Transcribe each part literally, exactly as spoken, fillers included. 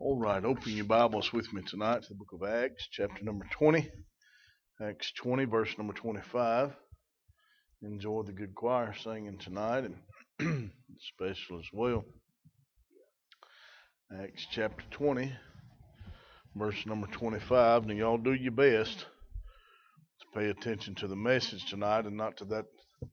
All right, open your Bibles with me tonight to the book of Acts, chapter number twenty. Acts twenty, verse number twenty-five. Enjoy the good choir singing tonight, and special as well. Acts chapter twenty, verse number twenty-five. Now, y'all do your best to pay attention to the message tonight and not to that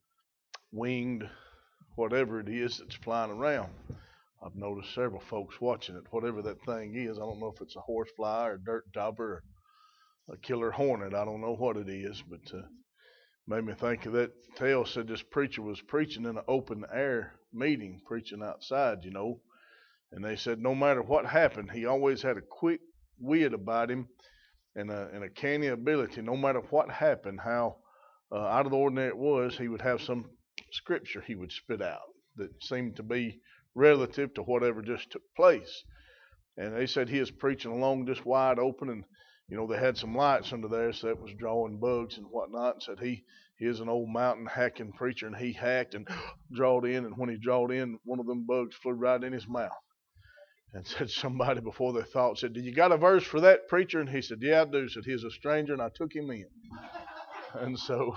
winged whatever it is that's flying around. I've noticed several folks watching it. Whatever that thing is, I don't know if it's a horsefly or a dirt dauber or a killer hornet. I don't know what it is, but uh, made me think of that tale. Said this preacher was preaching in an open air meeting, preaching outside, you know. And they said no matter what happened, he always had a quick wit about him and a, and a canny ability. No matter what happened, how uh, out of the ordinary it was, he would have some scripture he would spit out that seemed to be relative to whatever just took place. And they said he was preaching along just wide open, and you know they had some lights under there, so that was drawing bugs and whatnot. And said he he is an old mountain hacking preacher, and he hacked and drawed in, and when he drawed in, one of them bugs flew right in his mouth. And said somebody before they thought said, "Did you got a verse for that, preacher?" And he said, "Yeah, I do." Said he's a stranger, and I took him in. And so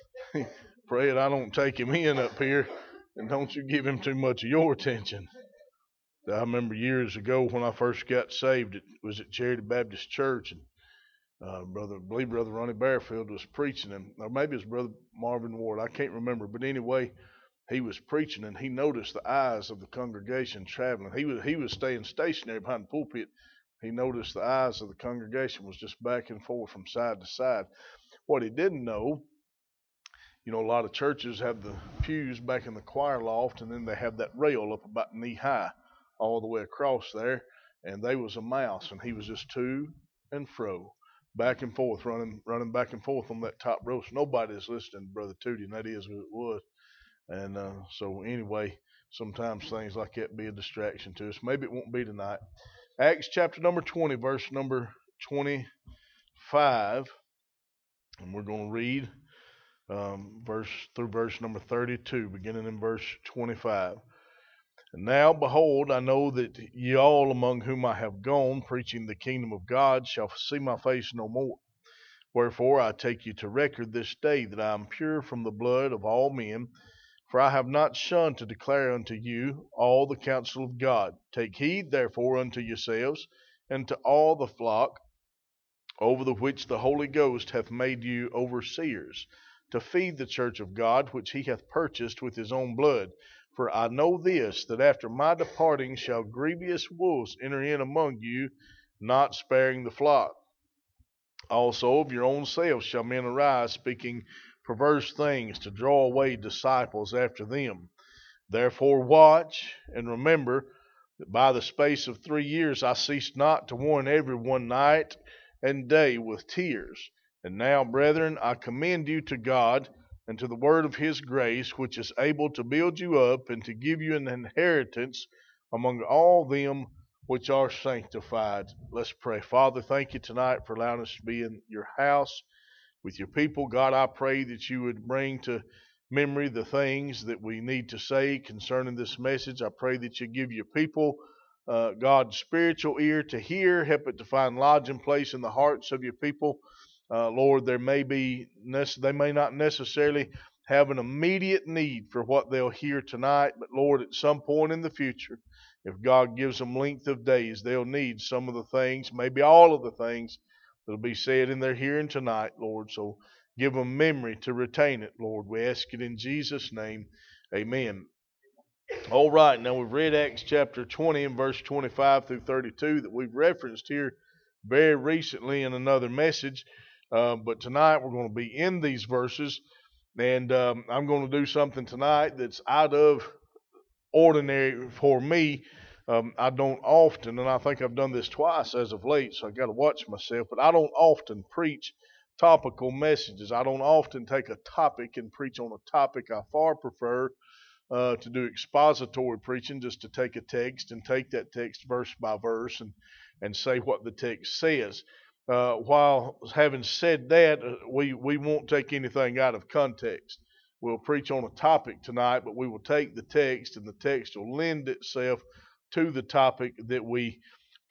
pray it I don't take him in up here. And don't you give him too much of your attention. I remember years ago when I first got saved, it was at Charity Baptist Church, and uh, brother, I believe Brother Ronnie Bearfield was preaching, and or maybe it was Brother Marvin Ward, I can't remember. But anyway, he was preaching, and he noticed the eyes of the congregation traveling. He was he was staying stationary behind the pulpit. He noticed the eyes of the congregation was just back and forth from side to side. What he didn't know, you know, a lot of churches have the pews back in the choir loft, and then they have that rail up about knee high all the way across there. And they was a mouse, and he was just to and fro, back and forth, running running back and forth on that top row. So nobody's listening to Brother Tootie, and that is who it was. And uh, so anyway, sometimes things like that be a distraction to us. Maybe it won't be tonight. Acts chapter number twenty, verse number twenty-five. And we're going to read Um, verse through verse number thirty-two, beginning in verse twenty-five. And now, behold, I know that ye all among whom I have gone, preaching the kingdom of God, shall see my face no more. Wherefore I take you to record this day that I am pure from the blood of all men, for I have not shunned to declare unto you all the counsel of God. Take heed therefore unto yourselves, and to all the flock, over the which the Holy Ghost hath made you overseers, to feed the church of God, which he hath purchased with his own blood. For I know this, that after my departing shall grievous wolves enter in among you, not sparing the flock. Also of your own selves shall men arise, speaking perverse things, to draw away disciples after them. Therefore watch, and remember that by the space of three years I ceased not to warn every one night and day with tears. And now, brethren, I commend you to God and to the word of his grace, which is able to build you up and to give you an inheritance among all them which are sanctified. Let's pray. Father, thank you tonight for allowing us to be in your house with your people. God, I pray that you would bring to memory the things that we need to say concerning this message. I pray that you give your people, uh, God, spiritual ear to hear, help it to find lodging place in the hearts of your people. Uh, Lord, there may be they may not necessarily have an immediate need for what they'll hear tonight, but Lord, at some point in the future, if God gives them length of days, they'll need some of the things, maybe all of the things that'll be said in their hearing tonight, Lord. So give them memory to retain it, Lord. We ask it in Jesus' name. Amen. All right, now we've read Acts chapter twenty and verse twenty-five through thirty-two that we've referenced here very recently in another message. Uh, but tonight we're going to be in these verses, and um, I'm going to do something tonight that's out of ordinary for me. Um, I don't often, and I think I've done this twice as of late, so I got to watch myself, but I don't often preach topical messages. I don't often take a topic and preach on a topic. I far prefer uh, to do expository preaching, just to take a text and take that text verse by verse and, and say what the text says. Uh, while having said that, uh, we, we won't take anything out of context. We'll preach on a topic tonight, but we will take the text, and the text will lend itself to the topic that we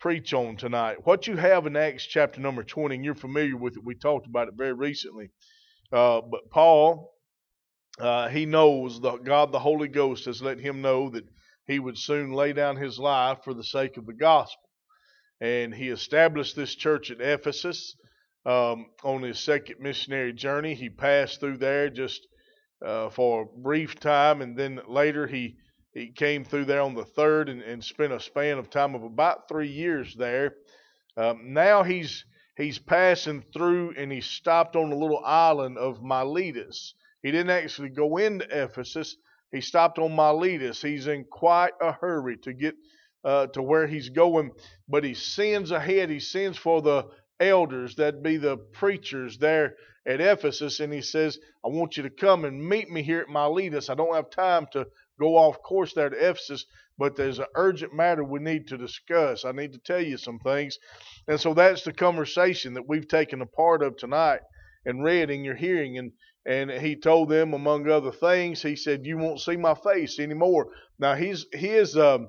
preach on tonight. What you have in Acts chapter number twenty, and you're familiar with it. We talked about it very recently. Uh, but Paul, uh, he knows that God the Holy Ghost has let him know that he would soon lay down his life for the sake of the gospel. And he established this church at Ephesus um, on his second missionary journey. He passed through there just uh, for a brief time, and then later he he came through there on the third and, and spent a span of time of about three years there. Um, now he's he's passing through, and he stopped on the little island of Miletus. He didn't actually go into Ephesus. He stopped on Miletus. He's in quite a hurry to get uh, to where he's going, but he sends ahead. He sends for the elders, that'd be the preachers there at Ephesus, and he says, I want you to come and meet me here at Miletus. I don't have time to go off course there to Ephesus, but there's an urgent matter we need to discuss. I need to tell you some things. And so that's the conversation that we've taken a part of tonight and read in your hearing. And and he told them, among other things, he said, you won't see my face anymore. Now he's his um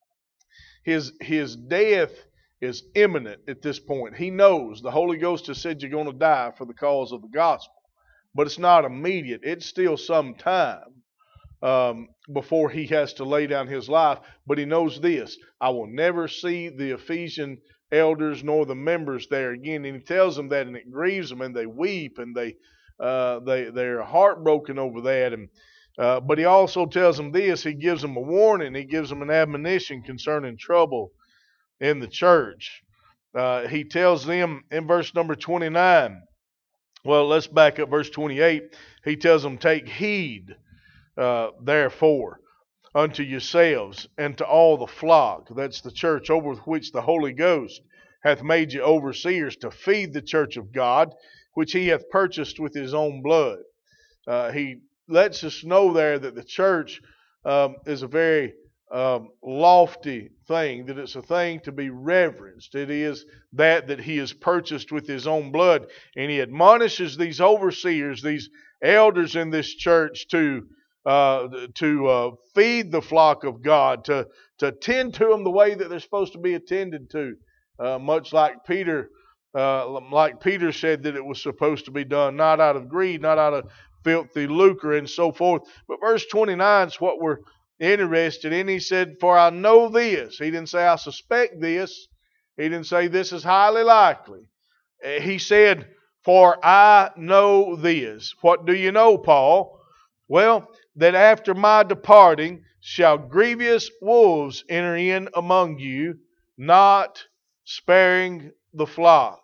his his death is imminent at this point. He knows the Holy Ghost has said you're going to die for the cause of the gospel, but it's not immediate. It's still some time um, before he has to lay down his life. But he knows this: I will never see the Ephesian elders nor the members there again. And he tells them that, and it grieves them, and they weep, and they uh, they they're heartbroken over that. And uh, but he also tells them this: he gives them a warning, he gives them an admonition concerning trouble in the church. Uh, he tells them in verse number twenty-nine, well, let's back up verse twenty-eight. He tells them, take heed, uh, therefore, unto yourselves and to all the flock, that's the church, over which the Holy Ghost hath made you overseers, to feed the church of God, which he hath purchased with his own blood. Uh, he lets us know there that the church um, is a very Um, lofty thing, that it's a thing to be reverenced. It is that that he has purchased with his own blood, and he admonishes these overseers, these elders in this church, to uh, to uh, feed the flock of God, to to tend to them the way that they're supposed to be attended to, uh, much like Peter, uh, like Peter said that it was supposed to be done, not out of greed, not out of filthy lucre, and so forth. But verse twenty-nine is what we're interested in. He said, for I know this. He didn't say I suspect this. He didn't say this is highly likely. He said, for I know this. What do you know, Paul? Well, that after my departing shall grievous wolves enter in among you, not sparing the flock.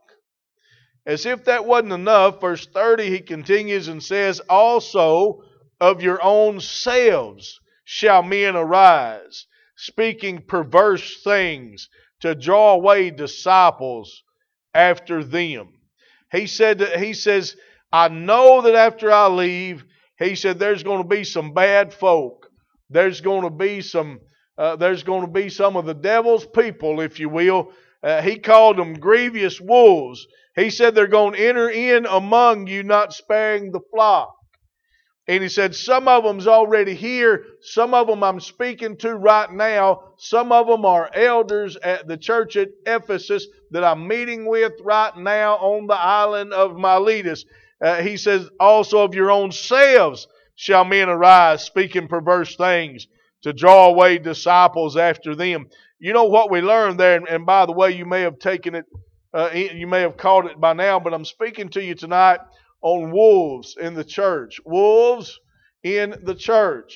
As if that wasn't enough, verse thirty, he continues and says, also of your own selves shall men arise, speaking perverse things, to draw away disciples after them. He said that, he says, I know that after I leave, he said, there's going to be some bad folk. There's going to be some uh, there's going to be some of the devil's people, if you will. Uh, he called them grievous wolves. He said they're going to enter in among you, not sparing the flock. And he said, some of them's already here. Some of them I'm speaking to right now. Some of them are elders at the church at Ephesus that I'm meeting with right now on the island of Miletus. Uh, he says, also of your own selves shall men arise, speaking perverse things, to draw away disciples after them. You know what we learned there, and, and by the way, you may have taken it, uh, you may have caught it by now, but I'm speaking to you tonight on wolves in the church. Wolves in the church.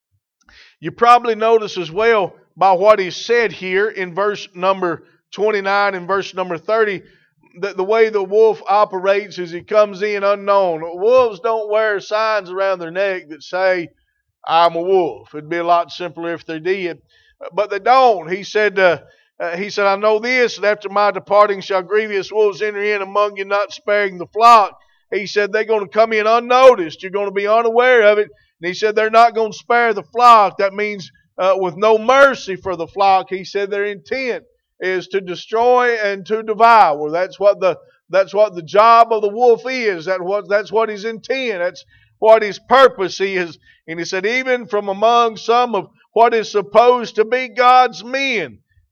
You probably notice as well by what he said here in verse number twenty-nine and verse number thirty, that the way the wolf operates is he comes in unknown. Wolves don't wear signs around their neck that say, I'm a wolf. It'd be a lot simpler if they did. But they don't. He said, uh, uh, he said, I know this, that after my departing shall grievous wolves enter in among you, not sparing the flock. He said they're going to come in unnoticed. You're going to be unaware of it. And he said they're not going to spare the flock. That means uh, with no mercy for the flock. He said their intent is to destroy and to devour. That's what the that's what the job of the wolf is. That what that's what his intent. That's what his purpose is. And he said even from among some of what is supposed to be God's men.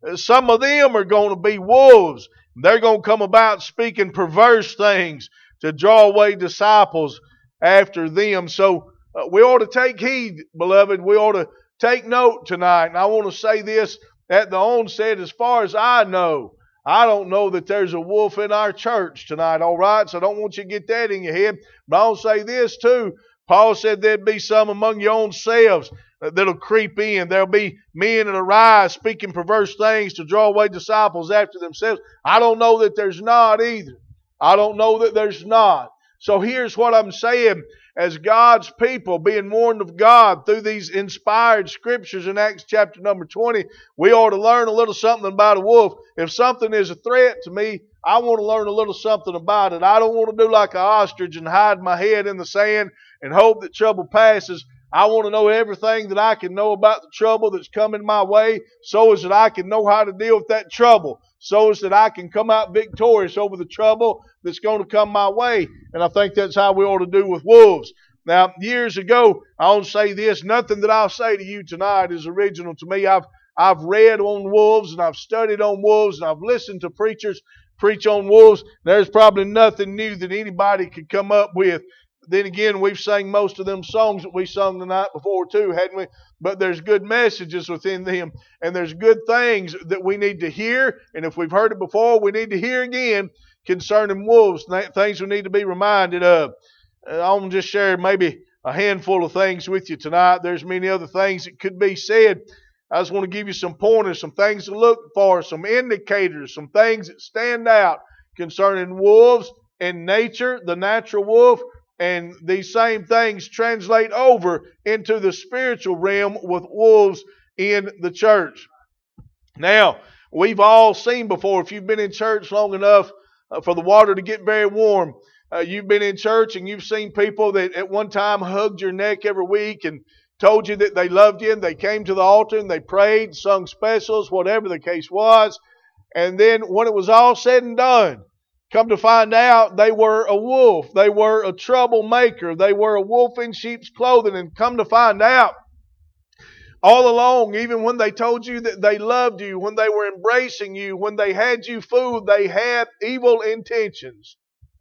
Some of them are going to be wolves. They're going to come about speaking perverse things to draw away disciples after them. So uh, we ought to take heed, beloved. We ought to take note tonight. And I want to say this at the onset, as far as I know, I don't know that there's a wolf in our church tonight, all right? So I don't want you to get that in your head. But I'll say this too. Paul said there'd be some among your own selves that'll creep in. There'll be men that arise speaking perverse things to draw away disciples after themselves. I don't know that there's not either. I don't know that there's not. So here's what I'm saying. As God's people being warned of God through these inspired scriptures in Acts chapter number twenty, we ought to learn a little something about a wolf. If something is a threat to me, I want to learn a little something about it. I don't want to do like an ostrich and hide my head in the sand and hope that trouble passes. I want to know everything that I can know about the trouble that's coming my way, so as that I can know how to deal with that trouble, so as that I can come out victorious over the trouble that's going to come my way. And I think that's how we ought to do with wolves. Now, years ago, I'll say this, nothing that I'll say to you tonight is original to me. I've I've read on wolves, and I've studied on wolves, and I've listened to preachers preach on wolves. There's probably nothing new that anybody could come up with. Then again, we've sang most of them songs that we sung the night before too, hadn't we? But there's good messages within them, and there's good things that we need to hear, and if we've heard it before, we need to hear again concerning wolves, things we need to be reminded of. I'm going to just share maybe a handful of things with you tonight. There's many other things that could be said. I just want to give you some pointers, some things to look for, some indicators, some things that stand out concerning wolves in nature, the natural wolf. And these same things translate over into the spiritual realm with wolves in the church. Now, we've all seen before, if you've been in church long enough uh, for the water to get very warm, uh, you've been in church and you've seen people that at one time hugged your neck every week and told you that they loved you, and they came to the altar and they prayed, sung specials, whatever the case was. And then when it was all said and done, come to find out they were a wolf. They were a troublemaker. They were a wolf in sheep's clothing. And come to find out, all along, even when they told you that they loved you, when they were embracing you, when they had you fooled, they had evil intentions.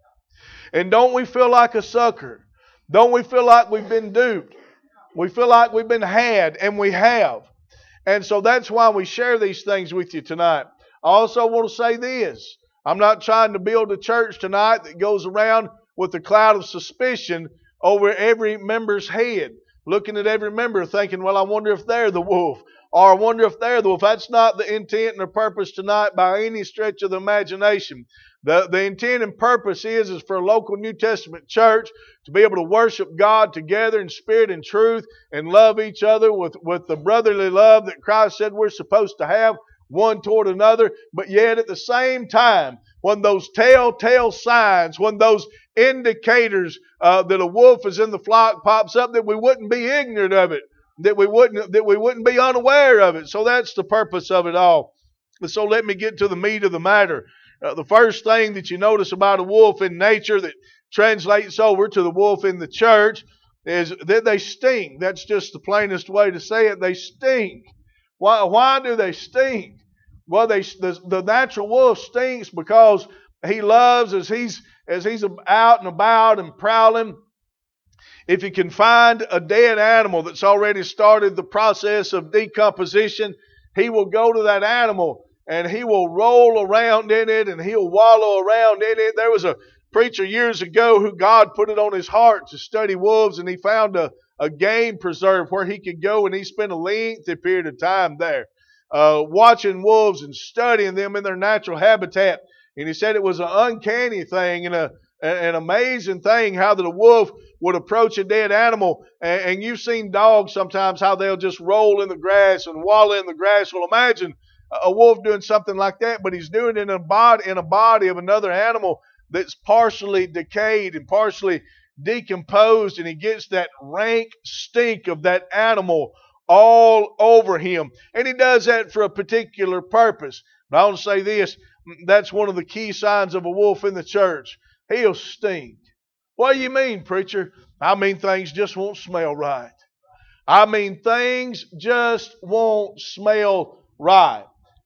And don't we feel like a sucker? Don't we feel like we've been duped? We feel like we've been had, and we have. And so that's why we share these things with you tonight. I also want to say this. I'm not trying to build a church tonight that goes around with a cloud of suspicion over every member's head, looking at every member thinking, well, I wonder if they're the wolf, or I wonder if they're the wolf. That's not the intent and the purpose tonight by any stretch of the imagination. The, the intent and purpose is, is for a local New Testament church to be able to worship God together in spirit and truth and love each other with, with the brotherly love that Christ said we're supposed to have one toward another. But yet at the same time, when those telltale signs, when those indicators uh, that a wolf is in the flock pops up, that we wouldn't be ignorant of it, that we wouldn't that we wouldn't be unaware of it. So that's the purpose of it all. And so let me get to the meat of the matter. Uh, the first thing that you notice about a wolf in nature that translates over to the wolf in the church is that they stink. That's just the plainest way to say it. They stink. Why, why do they stink? Well, they, the, the natural wolf stinks because he loves, as he's, as he's out and about and prowling, if he can find a dead animal that's already started the process of decomposition, he will go to that animal and he will roll around in it and he'll wallow around in it. There was a preacher years ago who God put it on his heart to study wolves, and he found a, a game preserve where he could go, and he spent a lengthy period of time there uh, watching wolves and studying them in their natural habitat. And he said it was an uncanny thing and a, an amazing thing how that a wolf would approach a dead animal. And, and you've seen dogs sometimes how they'll just roll in the grass and wallow in the grass. Well, imagine a wolf doing something like that, but he's doing it in a body, in a body of another animal that's partially decayed and partially decomposed, and he gets that rank stink of that animal all over him. And he does that for a particular purpose. But I want to say this, that's one of the key signs of a wolf in the church. He'll stink. What do you mean, preacher? I mean things just won't smell right. I mean things just won't smell right.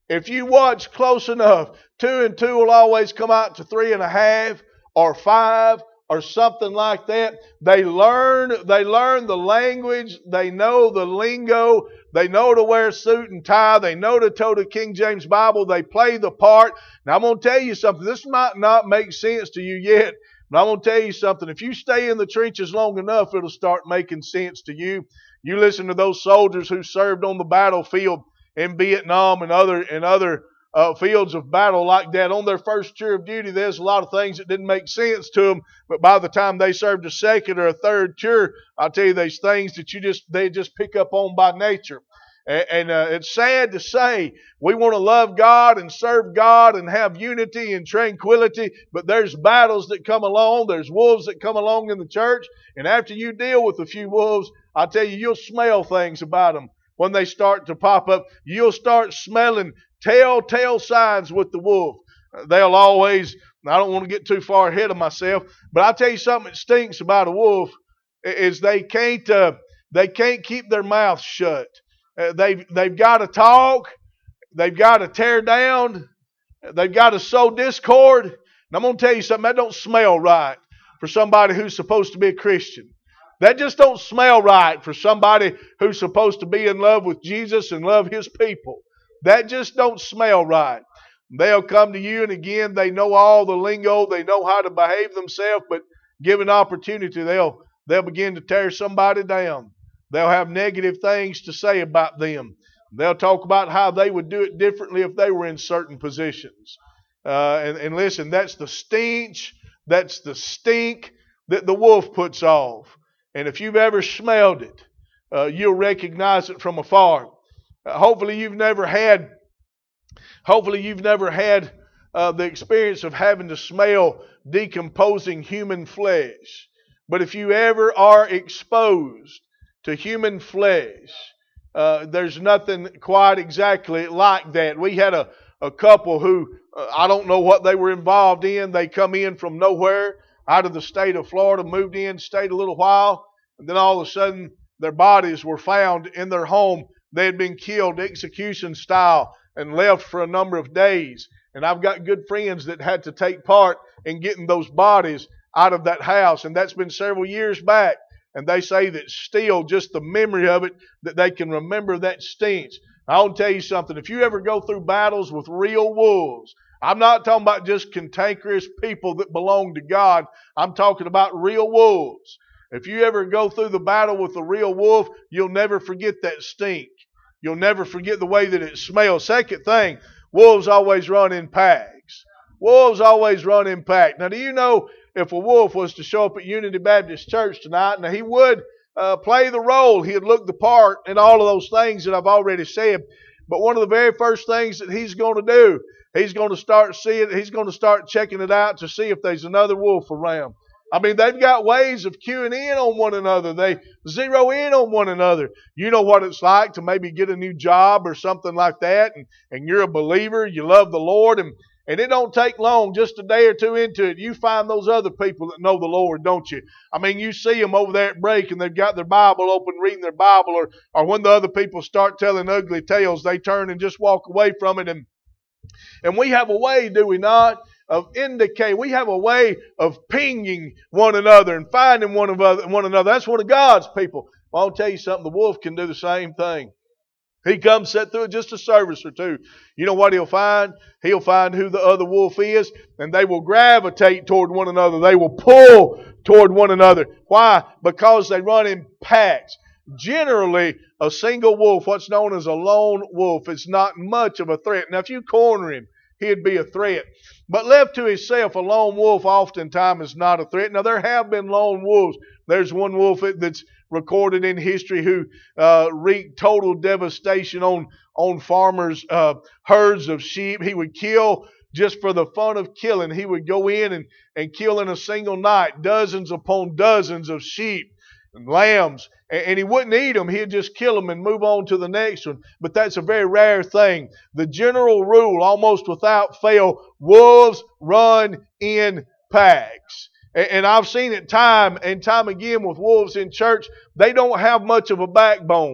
If you watch close enough, two and two will always come out to three and a half or five or something like that. They learn, they learn the language, they know the lingo, they know to wear a suit and tie, they know to tote a King James Bible, they play the part. Now I'm going to tell you something, this might not make sense to you yet, but I'm going to tell you something. If you stay in the trenches long enough, it'll start making sense to you. You listen to those soldiers who served on the battlefield in Vietnam and other and other uh, fields of battle like that. On their first tour of duty, there's a lot of things that didn't make sense to them. But by the time they served a second or a third tour, I'll tell you, there's things that you just they just pick up on by nature. And, and uh, it's sad to say we want to love God and serve God and have unity and tranquility, but there's battles that come along. There's wolves that come along in the church. And after you deal with a few wolves, I'll tell you, you'll smell things about them. When they start to pop up, you'll start smelling telltale signs with the wolf. They'll always, I don't want to get too far ahead of myself, but I'll tell you something that stinks about a wolf is they can't uh, they can't keep their mouths shut. Uh, they've, they've got to talk. They've got to tear down. They've got to sow discord. And I'm going to tell you something, that don't smell right for somebody who's supposed to be a Christian. That just don't smell right for somebody who's supposed to be in love with Jesus and love His people. That just don't smell right. They'll come to you, and again, they know all the lingo. They know how to behave themselves, but given opportunity, they'll, they'll begin to tear somebody down. They'll have negative things to say about them. They'll talk about how they would do it differently if they were in certain positions. Uh, and, and listen, that's the stench, that's the stink that the wolf puts off. And if you've ever smelled it, uh, you'll recognize it from afar. Uh, hopefully you've never had, hopefully you've never had uh, the experience of having to smell decomposing human flesh. But if you ever are exposed to human flesh, uh, there's nothing quite exactly like that. We had a, a couple who, uh, I don't know what they were involved in. They come in from nowhere, out of the state of Florida, moved in, stayed a little while, and then all of a sudden their bodies were found in their home. They had been killed execution style and left for a number of days. And I've got good friends that had to take part in getting those bodies out of that house, and that's been several years back. And they say that still just the memory of it, that they can remember that stench. I want to tell you something. If you ever go through battles with real wolves, I'm not talking about just cantankerous people that belong to God. I'm talking about real wolves. If you ever go through the battle with a real wolf, you'll never forget that stink. You'll never forget the way that it smells. Second thing, wolves always run in packs. Wolves always run in packs. Now, do you know if a wolf was to show up at Unity Baptist Church tonight, now he would uh, play the role. He'd look the part and all of those things that I've already said. But one of the very first things that he's going to do, he's going to start seeing, he's going to start checking it out to see if there's another wolf around. I mean, they've got ways of cueing in on one another. They zero in on one another. You know what it's like to maybe get a new job or something like that, and, and you're a believer, you love the Lord, and, and it don't take long, just a day or two into it, you find those other people that know the Lord, don't you? I mean, you see them over there at break, and they've got their Bible open, reading their Bible, or, or when the other people start telling ugly tales, they turn and just walk away from it. And, and we have a way, do we not, of indicate. We have a way of pinging one another and finding one, of other, one another. That's one of God's people. Well, I'll tell you something. The wolf can do the same thing. He comes, sit through just a service or two. You know what he'll find? He'll find who the other wolf is, and they will gravitate toward one another. They will pull toward one another. Why? Because they run in packs. Generally, a single wolf, what's known as a lone wolf, is not much of a threat. Now, if you corner him, he'd be a threat. But left to himself, a lone wolf oftentimes is not a threat. Now, there have been lone wolves. There's one wolf that's recorded in history who uh, wreaked total devastation on, on farmers' uh, herds of sheep. He would kill just for the fun of killing. He would go in and, and kill in a single night dozens upon dozens of sheep and lambs. And he wouldn't eat them. He'd just kill them and move on to the next one. But that's a very rare thing. The general rule, almost without fail, wolves run in packs. And I've seen it time and time again with wolves in church. They don't have much of a backbone.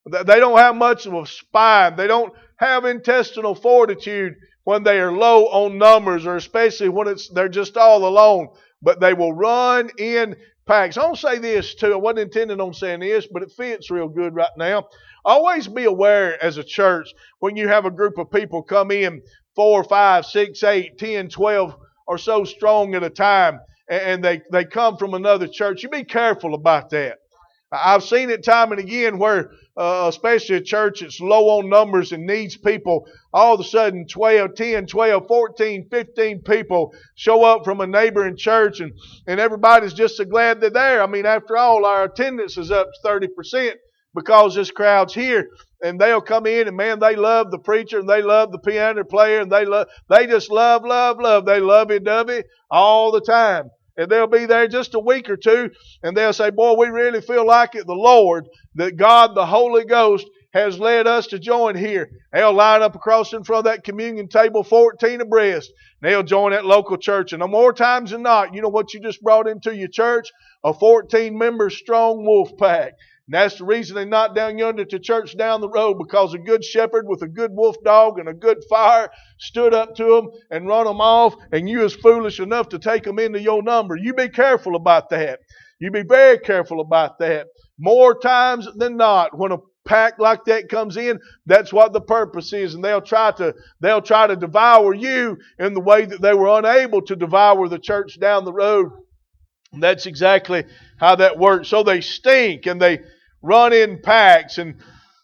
They don't have much of a spine. They don't have intestinal fortitude when they are low on numbers, or especially when it's they're just all alone. But they will run in packs. I'll say this too. I wasn't intending on saying this, but it fits real good right now. Always be aware as a church when you have a group of people come in four, five, six, eight, ten, twelve or so strong at a time, and they, they come from another church. You be careful about that. I've seen it time and again where, uh, especially a church that's low on numbers and needs people, all of a sudden twelve, ten, twelve, fourteen, fifteen people show up from a neighboring church, and, and everybody's just so glad they're there. I mean, after all, our attendance is up thirty percent because this crowd's here. And they'll come in, and man, they love the preacher, and they love the piano player, and they love, they just love, love, love. They lovey-dovey all the time. And they'll be there just a week or two, and they'll say, boy, we really feel like it, the Lord, that God, the Holy Ghost, has led us to join here. They'll line up across in front of that communion table, fourteen abreast, and they'll join that local church. And more times than not, you know what you just brought into your church? A fourteen-member strong wolf pack. And that's the reason they're not down yonder to church down the road, because a good shepherd with a good wolf dog and a good fire stood up to them and run them off, and you was foolish enough to take them into your number. You be careful about that. You be very careful about that. More times than not, when a pack like that comes in, that's what the purpose is, and they'll try to they'll try to devour you in the way that they were unable to devour the church down the road. And that's exactly how that works. So they stink, and they run in packs. And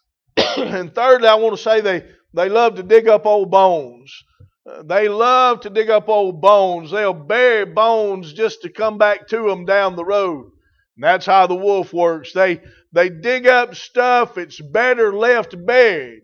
and thirdly, I want to say they, they love to dig up old bones. Uh, they love to dig up old bones. They'll bury bones just to come back to them down the road. And that's how the wolf works. They, they dig up stuff it's better left buried.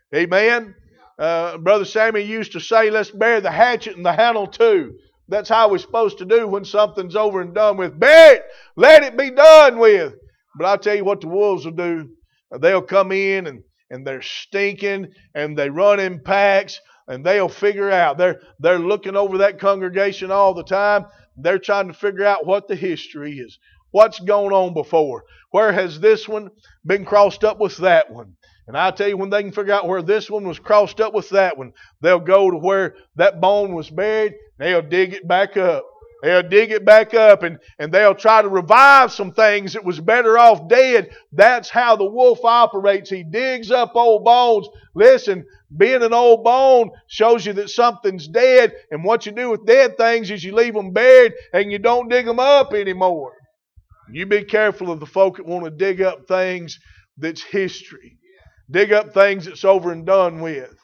Amen? Uh, Brother Sammy used to say, let's bury the hatchet and the handle too. That's how we're supposed to do when something's over and done with. Bury it. Let it be done with. But I'll tell you what the wolves will do. They'll come in, and, and they're stinking, and they run in packs, and they'll figure out. They're, they're looking over that congregation all the time. They're trying to figure out what the history is. What's going on before? Where has this one been crossed up with that one? And I'll tell you, when they can figure out where this one was crossed up with that one, they'll go to where that bone was buried, they'll dig it back up. They'll dig it back up, and, and they'll try to revive some things that was better off dead. That's how the wolf operates. He digs up old bones. Listen, being an old bone shows you that something's dead, and what you do with dead things is you leave them buried and you don't dig them up anymore. You be careful of the folk that want to dig up things that's history. Dig up things that's over and done with.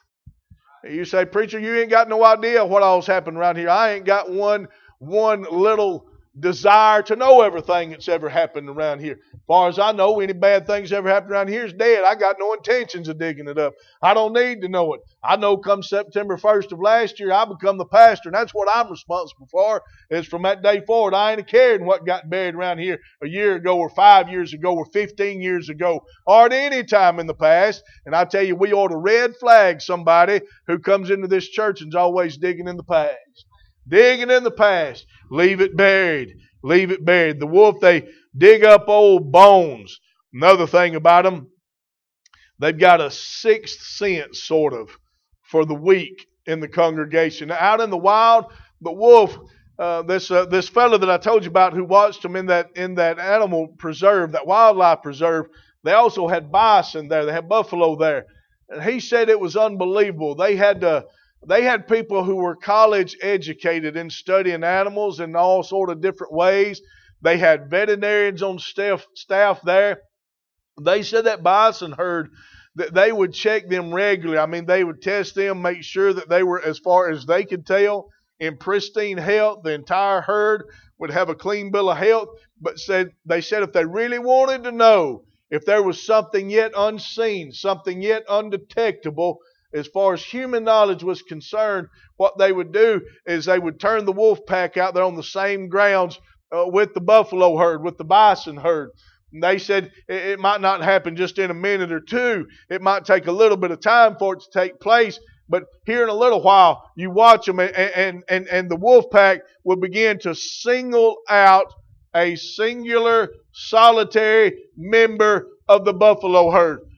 You say, preacher, you ain't got no idea what all's happened around here. I ain't got one one little desire to know everything that's ever happened around here. As far as I know, any bad things ever happened around here is dead. I got no intentions of digging it up. I don't need to know it. I know come September first of last year, I become the pastor, and that's what I'm responsible for. Is from that day forward, I ain't caring what got buried around here a year ago or five years ago or fifteen years ago or at any time in the past. And I tell you, we ought to red flag somebody who comes into this church and's always digging in the past. Digging in the past. Leave it buried. Leave it buried. The wolf, they dig up old bones. Another thing about them, they've got a sixth sense, sort of, for the weak in the congregation. Now, out in the wild, the wolf, uh, this uh, this fellow that I told you about who watched them in that in that animal preserve, that wildlife preserve, they also had bison there. They had buffalo there. And he said it was unbelievable. They had to... They had people who were college educated in studying animals in all sort of different ways. They had veterinarians on staff, staff there. They said that bison herd, that they would check them regularly. I mean, they would test them, make sure that they were, as far as they could tell, in pristine health. The entire herd would have a clean bill of health. But said they said if they really wanted to know if there was something yet unseen, something yet undetectable, as far as human knowledge was concerned, what they would do is they would turn the wolf pack out there on the same grounds uh, with the buffalo herd, with the bison herd. And they said it, it might not happen just in a minute or two. It might take a little bit of time for it to take place. But here in a little while, you watch them, and, and, and, and the wolf pack will begin to single out a singular, solitary member of the buffalo herd.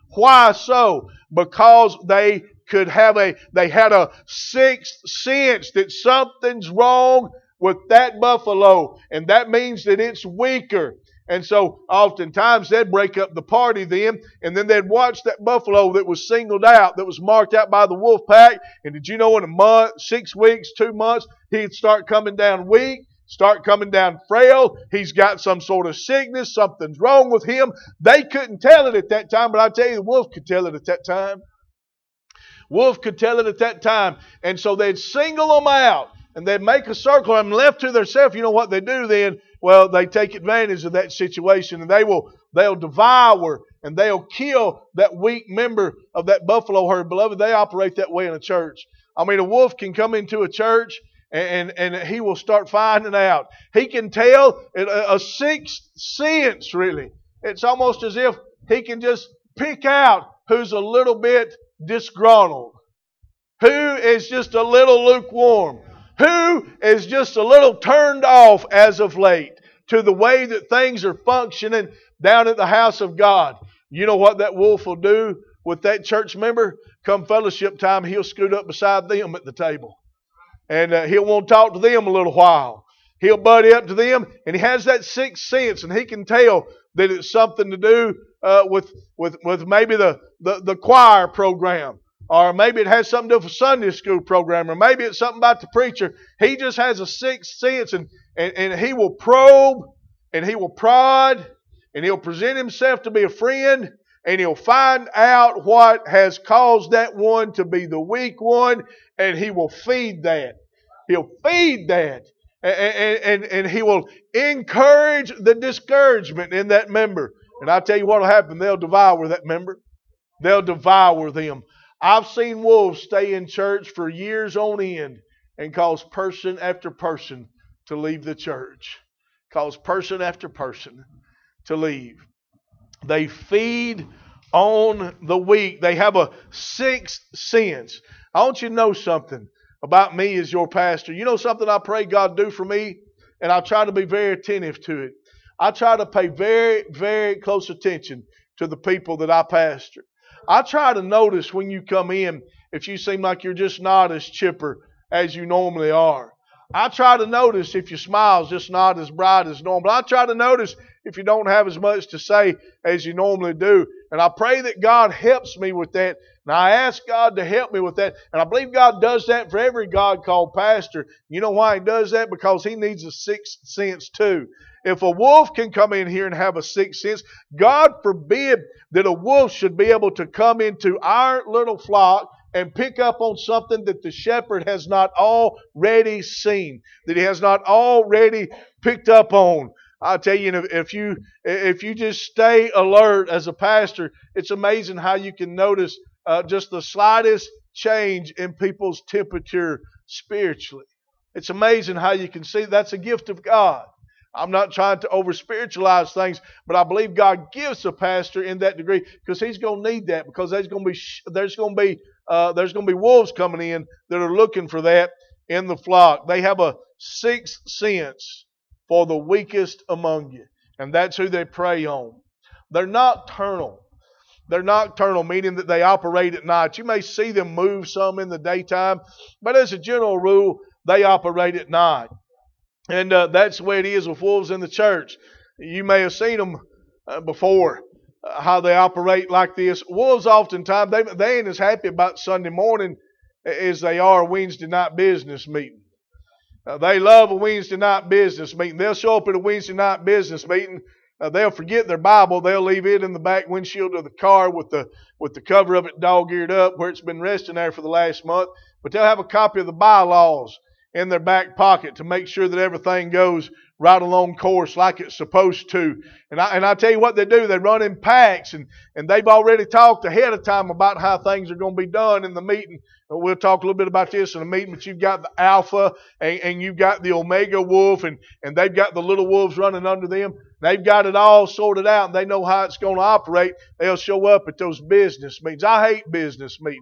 Why so? Because they could have a, they had a sixth sense that something's wrong with that buffalo, and that means that it's weaker. And so oftentimes they'd break up the party then, and then they'd watch that buffalo that was singled out, that was marked out by the wolf pack. And did you know in a month, six weeks, two months, he'd start coming down weak, start coming down frail. He's got some sort of sickness. Something's wrong with him. They couldn't tell it at that time, but I tell you, the wolf could tell it at that time. Wolf could tell it at that time. And so they'd single them out, and they'd make a circle of them left to themselves. You know what they do then? Well, they take advantage of that situation, and they will they'll devour and they'll kill that weak member of that buffalo herd. Beloved, they operate that way in a church. I mean, a wolf can come into a church and, and, and he will start finding out. He can tell a, a sixth sense, really. It's almost as if he can just pick out who's a little bit disgruntled, who is just a little lukewarm, who is just a little turned off as of late to the way that things are functioning down at the house of God. You know what that wolf will do with that church member? Come fellowship time, he'll scoot up beside them at the table. And uh, he'll want to talk to them a little while. He'll buddy up to them, and he has that sixth sense, and he can tell that it's something to do uh, with, with, with maybe the, the, the choir program. Or maybe it has something to do with a Sunday school program. Or maybe it's something about the preacher. He just has a sixth sense, and, and, and he will probe, and he will prod, and he'll present himself to be a friend, and he'll find out what has caused that one to be the weak one, and he will feed that. He'll feed that. And, and, and he will encourage the discouragement in that member. And I tell you what will happen. They'll devour that member. They'll devour them. I've seen wolves stay in church for years on end and cause person after person to leave the church. Cause person after person to leave. They feed on the weak. They have a sixth sense. I want you to know something about me as your pastor. You know something I pray God do for me? And I try to be very attentive to it. I try to pay very, very close attention to the people that I pastor. I try to notice when you come in if you seem like you're just not as chipper as you normally are. I try to notice if your smile's just not as bright as normal. I try to notice if you don't have as much to say as you normally do. And I pray that God helps me with that. And I ask God to help me with that. And I believe God does that for every God-called pastor. You know why He does that? Because He needs a sixth sense too. If a wolf can come in here and have a sixth sense, God forbid that a wolf should be able to come into our little flock and pick up on something that the shepherd has not already seen, that he has not already picked up on. I tell you, if you if you just stay alert as a pastor, it's amazing how you can notice uh, just the slightest change in people's temperature spiritually. It's amazing how you can see that's a gift of God. I'm not trying to over-spiritualize things, but I believe God gives a pastor in that degree because he's going to need that, because there's going to be there's going to be uh, there's going to be wolves coming in that are looking for that in the flock. They have a sixth sense for the weakest among you, and that's who they prey on. They're nocturnal. They're nocturnal, meaning that they operate at night. You may see them move some in the daytime, but as a general rule, they operate at night. And uh, that's the way it is with wolves in the church. You may have seen them uh, before, uh, how they operate like this. Wolves oftentimes, they, they ain't as happy about Sunday morning as they are a Wednesday night business meeting. Uh, they love a Wednesday night business meeting. They'll show up at a Wednesday night business meeting. Uh, they'll forget their Bible. They'll leave it in the back windshield of the car with the with the cover of it dog-eared up where it's been resting there for the last month. But they'll have a copy of the bylaws in their back pocket to make sure that everything goes right along course like it's supposed to. And I and I tell you what they do, they run in packs, and, and they've already talked ahead of time about how things are going to be done in the meeting. We'll talk a little bit about this in the meeting, but you've got the alpha and, and you've got the omega wolf, and, and they've got the little wolves running under them. They've got it all sorted out, and they know how it's going to operate. They'll show up at those business meetings. I hate business meetings.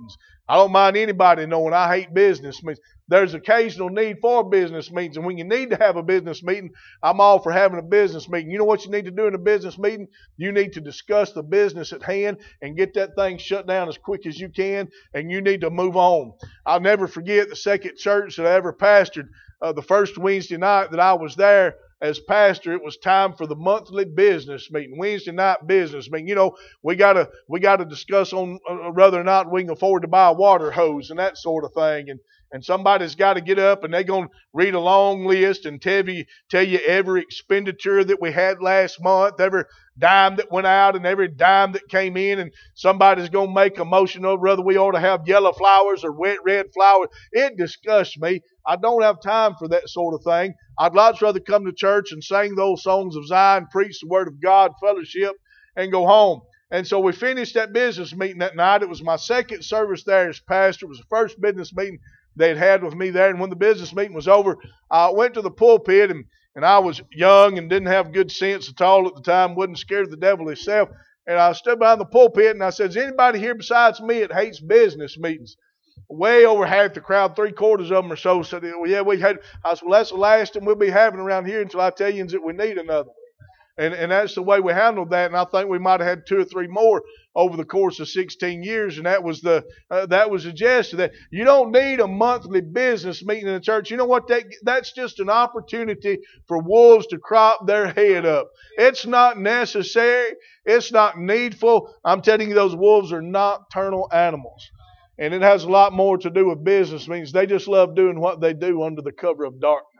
I don't mind anybody knowing I hate business meetings. There's occasional need for business meetings, and when you need to have a business meeting, I'm all for having a business meeting. You know what you need to do in a business meeting? You need to discuss the business at hand and get that thing shut down as quick as you can, and you need to move on. I'll never forget the second church that I ever pastored. Uh, the first Wednesday night that I was there as pastor, it was time for the monthly business meeting, Wednesday night business meeting. You know, we gotta we gotta discuss on uh, whether or not we can afford to buy a water hose and that sort of thing. And and somebody's got to get up and they're gonna read a long list and tell you tell you every expenditure that we had last month, every dime that went out and every dime that came in, and somebody's gonna make a motion over whether we ought to have yellow flowers or wet red flowers. It disgusts me. I don't have time for that sort of thing. I'd lots rather come to church and sing those songs of Zion, preach the word of God, fellowship, and go home. And so we finished that business meeting that night. It was my second service there as pastor. It was the first business meeting they'd had with me there. And when the business meeting was over, I went to the pulpit, and, and I was young and didn't have good sense at all at the time, wasn't scared of the devil himself. And I stood behind the pulpit and I said, is anybody here besides me that hates business meetings? Way over half the crowd, three quarters of them or so said, well, yeah, we had. I said, well, that's the last one we'll be having around here until I tell you that we need another one. And, and that's the way we handled that. And I think we might have had two or three more over the course of sixteen years. And that was the uh, that was the gist of that. You don't need a monthly business meeting in the church. You know what? That that's just an opportunity for wolves to crop their head up. It's not necessary. It's not needful. I'm telling you, those wolves are nocturnal animals. And it has a lot more to do with business meetings. They just love doing what they do under the cover of darkness.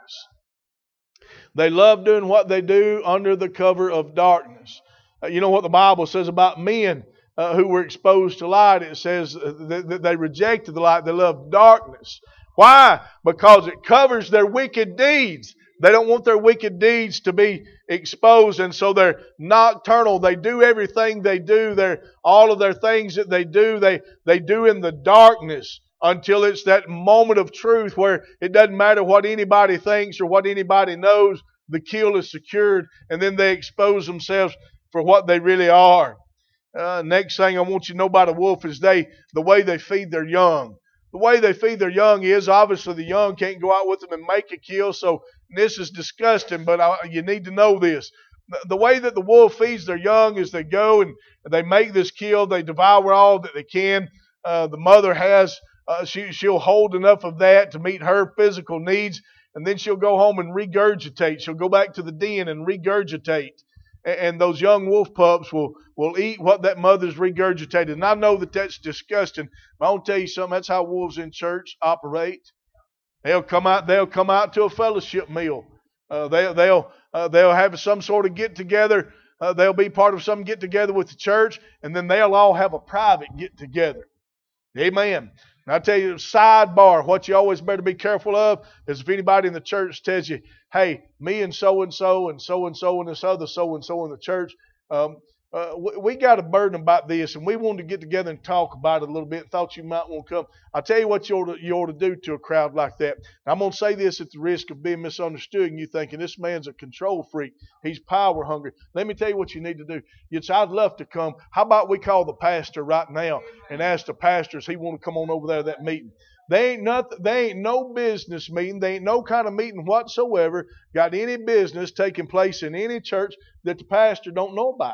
They love doing what they do under the cover of darkness. Uh, you know what the Bible says about men uh, who were exposed to light? It says that, that they rejected the light. They loved darkness. Why? Because it covers their wicked deeds. They don't want their wicked deeds to be exposed, and so they're nocturnal. They do everything they do. They're, all of their things that they do, they, they do in the darkness until it's that moment of truth where it doesn't matter what anybody thinks or what anybody knows. The kill is secured, and then they expose themselves for what they really are. Uh, next thing I want you to know about a wolf is they the way they feed their young. The way they feed their young is, obviously the young can't go out with them and make a kill, so this is disgusting, but I, you need to know this. The, the way that the wolf feeds their young is they go and they make this kill, they devour all that they can. Uh, the mother has, uh, she, she'll hold enough of that to meet her physical needs, and then she'll go home and regurgitate. She'll go back to the den and regurgitate. And those young wolf pups will, will eat what that mother's regurgitated. And I know that that's disgusting. But I want to tell you something. That's how wolves in church operate. They'll come out. They'll come out to a fellowship meal. Uh, they, they'll uh, they'll have some sort of get together. Uh, they'll be part of some get together with the church, and then they'll all have a private get together. Amen. And I tell you, sidebar, what you always better be careful of is if anybody in the church tells you, hey, me and so-and-so and so-and-so and this other so-and-so in the church, um, uh, we, we got a burden about this, and we wanted to get together and talk about it a little bit. Thought you might want to come. I'll tell you what you ought to, you ought to do to a crowd like that. Now, I'm going to say this at the risk of being misunderstood and you thinking this man's a control freak. He's power hungry. Let me tell you what you need to do. You'd say, I'd love to come. How about we call the pastor right now and ask the pastor if he want to come on over there to that meeting? They ain't nothing, they ain't no business meeting. They ain't no kind of meeting whatsoever got any business taking place in any church that the pastor don't know about.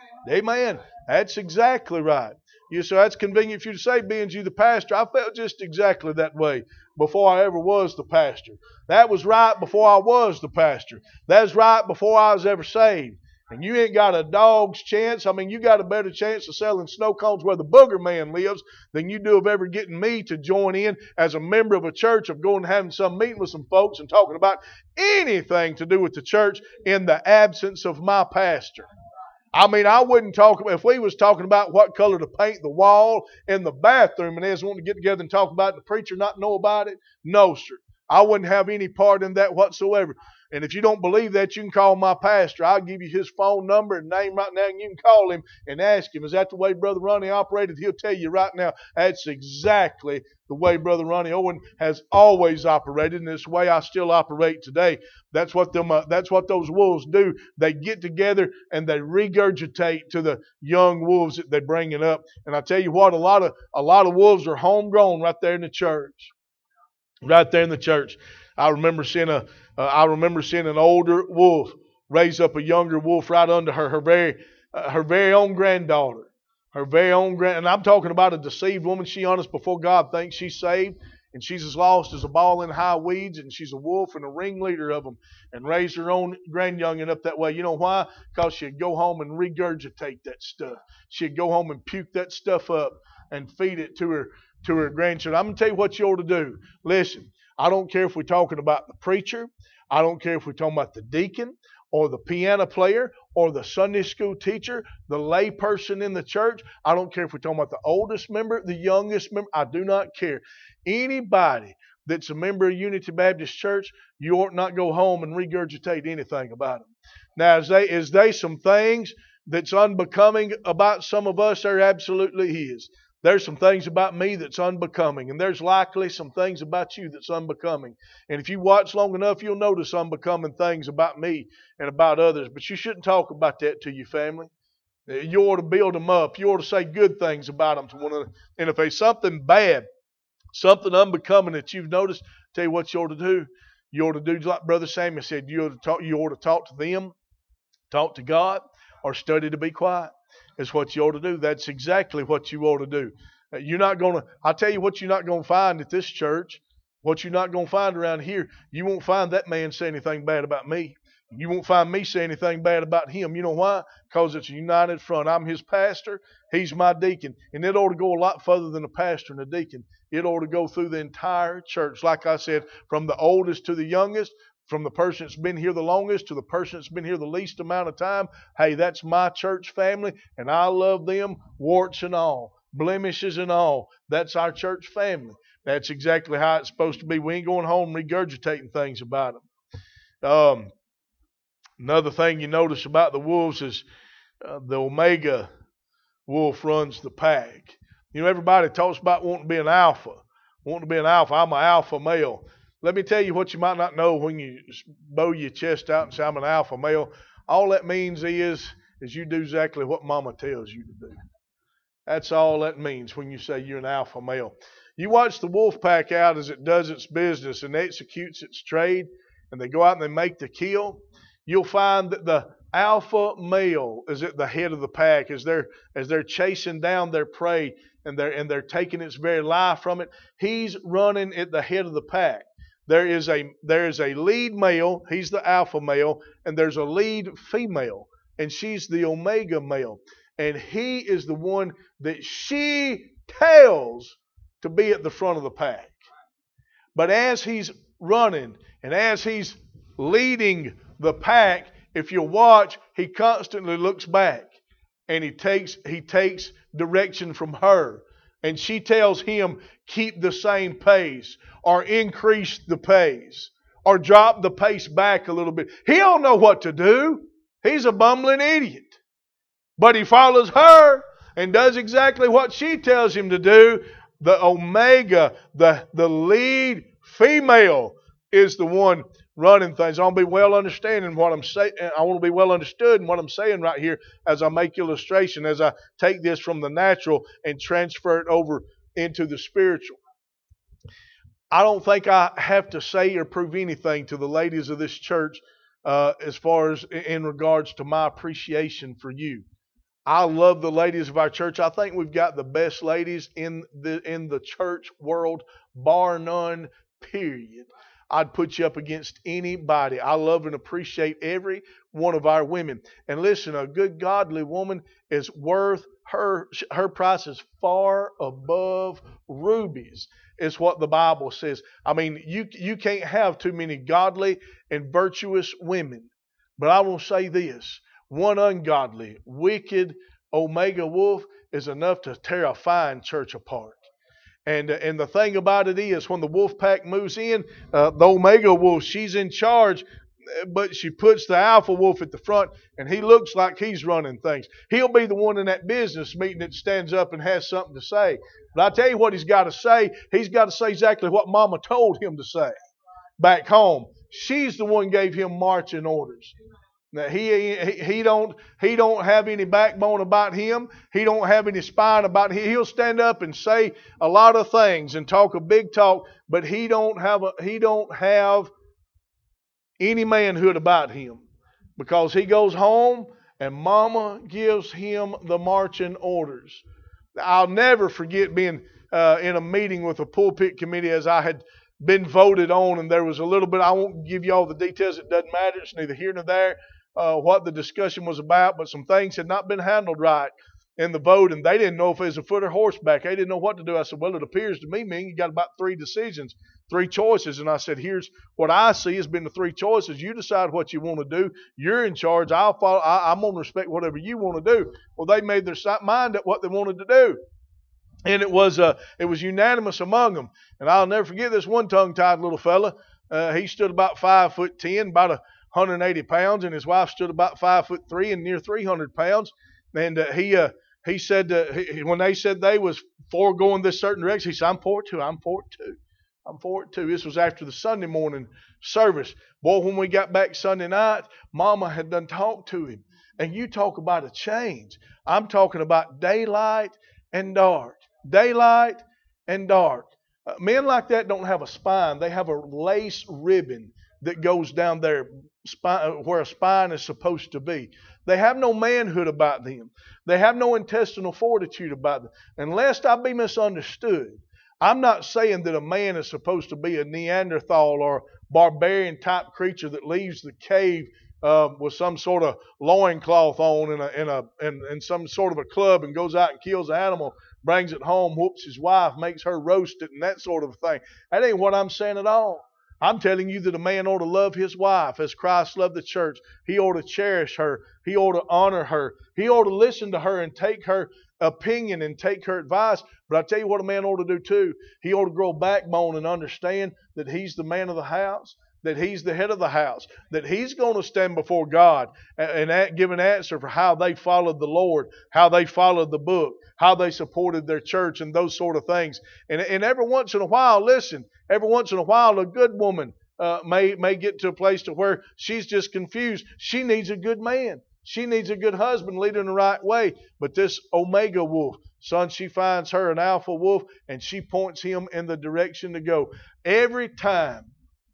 Amen. That's exactly right. You so that's convenient for you to say, being you the pastor. I felt just exactly that way before I ever was the pastor. That was right before I was the pastor. That was right before I was ever saved. And you ain't got a dog's chance. I mean, you got a better chance of selling snow cones where the booger man lives than you do of ever getting me to join in as a member of a church, of going and having some meeting with some folks and talking about anything to do with the church in the absence of my pastor. I mean, I wouldn't talk about, if we was talking about what color to paint the wall in the bathroom and they was wanting to get together and talk about it, the preacher not know about it, no, sir. I wouldn't have any part in that whatsoever. And if you don't believe that, you can call my pastor. I'll give you his phone number and name right now, and you can call him and ask him, is that the way Brother Ronnie operated? He'll tell you right now, that's exactly the way Brother Ronnie Owen has always operated, and it's the way I still operate today. That's what them. Uh, that's what those wolves do. They get together and they regurgitate to the young wolves that they're bringing up. And I tell you what, a lot of a lot of wolves are homegrown right there in the church. Right there in the church. I remember seeing a. Uh, I remember seeing an older wolf raise up a younger wolf right under her. Her very, uh, her very own granddaughter. Her very own grand, and I'm talking about a deceived woman. She honest before God thinks she's saved, and she's as lost as a ball in high weeds, and she's a wolf and a ringleader of them, and raised her own grandyoungin up that way. You know why? Because she'd go home and regurgitate that stuff. She'd go home and puke that stuff up and feed it to her to her grandchildren. I'm gonna tell you what you ought to do. Listen, I don't care if we're talking about the preacher. I don't care if we're talking about the deacon or the piano player or the Sunday school teacher, the lay person in the church. I don't care if we're talking about the oldest member, the youngest member. I do not care. Anybody that's a member of Unity Baptist Church, you ought not go home and regurgitate anything about them. Now, is they, is they some things that's unbecoming about some of us? There absolutely is. There's some things about me that's unbecoming, and there's likely some things about you that's unbecoming. And if you watch long enough, you'll notice unbecoming things about me and about others. But you shouldn't talk about that to your family. You ought to build them up. You ought to say good things about them to one another. And if there's something bad, something unbecoming that you've noticed, tell you what you ought to do. You ought to do like Brother Samuel said. You ought to talk, you ought to talk to them, talk to God, or study to be quiet. Is what you ought to do. That's exactly what you ought to do. You're not going to, I'll tell you what you're not going to find at this church, what you're not going to find around here. You won't find that man say anything bad about me. You won't find me say anything bad about him. You know why? Because it's a united front. I'm his pastor. He's my deacon. And it ought to go a lot further than a pastor and a deacon. It ought to go through the entire church. Like I said, from the oldest to the youngest, from the person that's been here the longest to the person that's been here the least amount of time. Hey, that's my church family, and I love them, warts and all, blemishes and all. That's our church family. That's exactly how it's supposed to be. We ain't going home regurgitating things about them. Um, another thing you notice about the wolves is uh, the Omega wolf runs the pack. You know, everybody talks about wanting to be an alpha, wanting to be an alpha. I'm an alpha male. Let me tell you what you might not know when you bow your chest out and say, I'm an alpha male. All that means is, is you do exactly what mama tells you to do. That's all that means when you say you're an alpha male. You watch the wolf pack out as it does its business and executes its trade, and they go out and they make the kill. You'll find that the alpha male is at the head of the pack as they're as they're chasing down their prey and they're and they're taking its very life from it. He's running at the head of the pack. There is a there is a lead male, he's the alpha male, and there's a lead female, and she's the omega male. And he is the one that she tells to be at the front of the pack. But as he's running and as he's leading the pack, if you watch, he constantly looks back and he takes he takes direction from her. And she tells him, keep the same pace or increase the pace or drop the pace back a little bit. He don't know what to do. He's a bumbling idiot. But he follows her and does exactly what she tells him to do. The omega, the, the lead female is the one running things. I want to be well understanding what I'm saying. I want to be well understood in what I'm saying right here as I make illustration, as I take this from the natural and transfer it over into the spiritual. I don't think I have to say or prove anything to the ladies of this church uh, as far as in regards to my appreciation for you. I love the ladies of our church. I think we've got the best ladies in the in the church world, bar none, period. I'd put you up against anybody. I love and appreciate every one of our women. And listen, a good godly woman is worth her, her price is far above rubies, is what the Bible says. I mean, you, you can't have too many godly and virtuous women. But I will say this, one ungodly, wicked omega wolf is enough to tear a fine church apart. And and the thing about it is, when the wolf pack moves in, uh, the omega wolf, she's in charge. but she puts the alpha wolf at the front, and he looks like he's running things. He'll be the one in that business meeting that stands up and has something to say. But I tell you what he's got to say. He's got to say exactly what Mama told him to say back home. She's the one gave him marching orders. Now, he, he he don't he don't have any backbone about him. He don't have any spine about him. He'll stand up and say a lot of things and talk a big talk, but he don't have a he don't have any manhood about him, because he goes home and Mama gives him the marching orders. I'll never forget being uh, in a meeting with a pulpit committee as I had been voted on, and there was a little bit. I won't give you all the details. It doesn't matter. It's neither here nor there. Uh, what the discussion was about, but some things had not been handled right in the vote, and they didn't know if it was a foot or horseback. They didn't know what to do. I said, well, it appears to me, man, you got about three decisions, three choices. And I said, here's what I see has been the three choices. You decide what you want to do. You're in charge. I'll follow. I, I'm going to respect whatever you want to do. Well, they made their mind up what they wanted to do. And it was uh, it was unanimous among them. And I'll never forget this one tongue-tied little fella. Uh, he stood about five foot ten, about a one hundred eighty pounds, and his wife stood about five foot three and near three hundred pounds. And uh, he uh, he said uh, he, when they said they was for going this certain direction, he said, "I'm for it too. I'm for it too. I'm for it too." This was after the Sunday morning service. Boy, when we got back Sunday night, Mama had done talked to him, and you talk about a change. I'm talking about daylight and dark, daylight and dark. Uh, men like that don't have a spine. They have a lace ribbon that goes down their spine, where a spine is supposed to be. They have no manhood about them. They have no intestinal fortitude about them. And lest I be misunderstood, I'm not saying that a man is supposed to be a Neanderthal or barbarian type creature that leaves the cave uh, with some sort of loincloth on and, a, and, a, and, and some sort of a club and goes out and kills an animal, brings it home, whoops his wife, makes her roast it, and that sort of thing. That ain't what I'm saying at all. I'm telling you that a man ought to love his wife as Christ loved the church. He ought to cherish her. He ought to honor her. He ought to listen to her and take her opinion and take her advice. But I tell you what a man ought to do too. He ought to grow backbone and understand that he's the man of the house, that he's the head of the house, that he's going to stand before God and, and give an answer for how they followed the Lord, how they followed the book, how they supported their church, and those sort of things. And, and every once in a while, listen, every once in a while, a good woman uh, may may get to a place to where she's just confused. She needs a good man. She needs a good husband, lead her in the right way. But this Omega wolf, son, she finds her an alpha wolf, and she points him in the direction to go. Every time,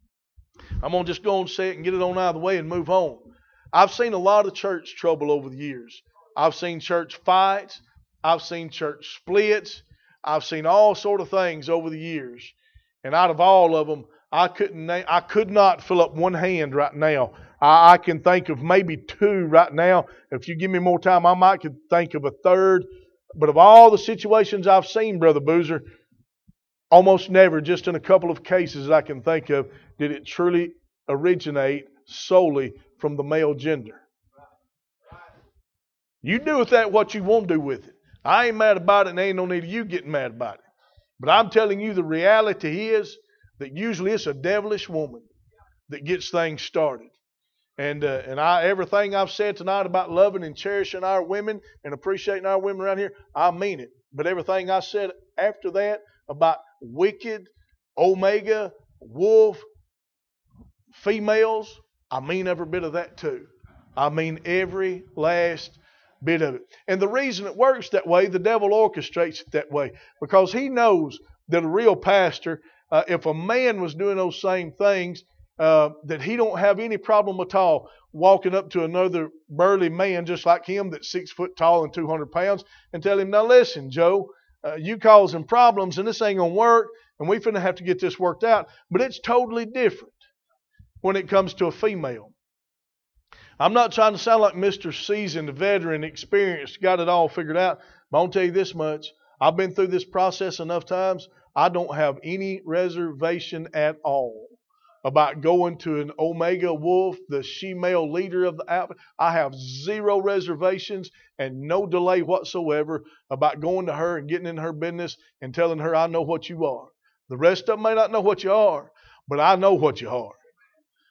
I'm going to just go and say it and get it on out of the way and move on. I've seen a lot of church trouble over the years. I've seen church fights. I've seen church splits. I've seen all sort of things over the years. And out of all of them, I couldn't name, I could not fill up one hand right now. I, I can think of maybe two right now. If you give me more time, I might could think of a third. But of all the situations I've seen, Brother Boozer, almost never, just in a couple of cases I can think of, did it truly originate solely from the male gender. You do with that what you want to do with it. I ain't mad about it, and ain't no need of you getting mad about it. But I'm telling you, the reality is that usually it's a devilish woman that gets things started. And uh, and I everything I've said tonight about loving and cherishing our women and appreciating our women around here, I mean it. But everything I said after that about wicked, Omega, wolf, females, I mean every bit of that too. I mean every last bit of it. And the reason it works that way, the devil orchestrates it that way, because he knows that a real pastor, uh, if a man was doing those same things, uh, that he don't have any problem at all walking up to another burly man just like him that's six foot tall and two hundred pounds and tell him, now listen, Joe, uh, you causing problems and this ain't going to work and we finna have to get this worked out. But it's totally different when it comes to a female. I'm not trying to sound like Mister Seasoned, veteran, experienced, got it all figured out. But I'll tell you this much. I've been through this process enough times. I don't have any reservation at all about going to an Omega wolf, the she-male leader of the outfit. I have zero reservations and no delay whatsoever about going to her and getting in her business and telling her I know what you are. The rest of them may not know what you are, but I know what you are.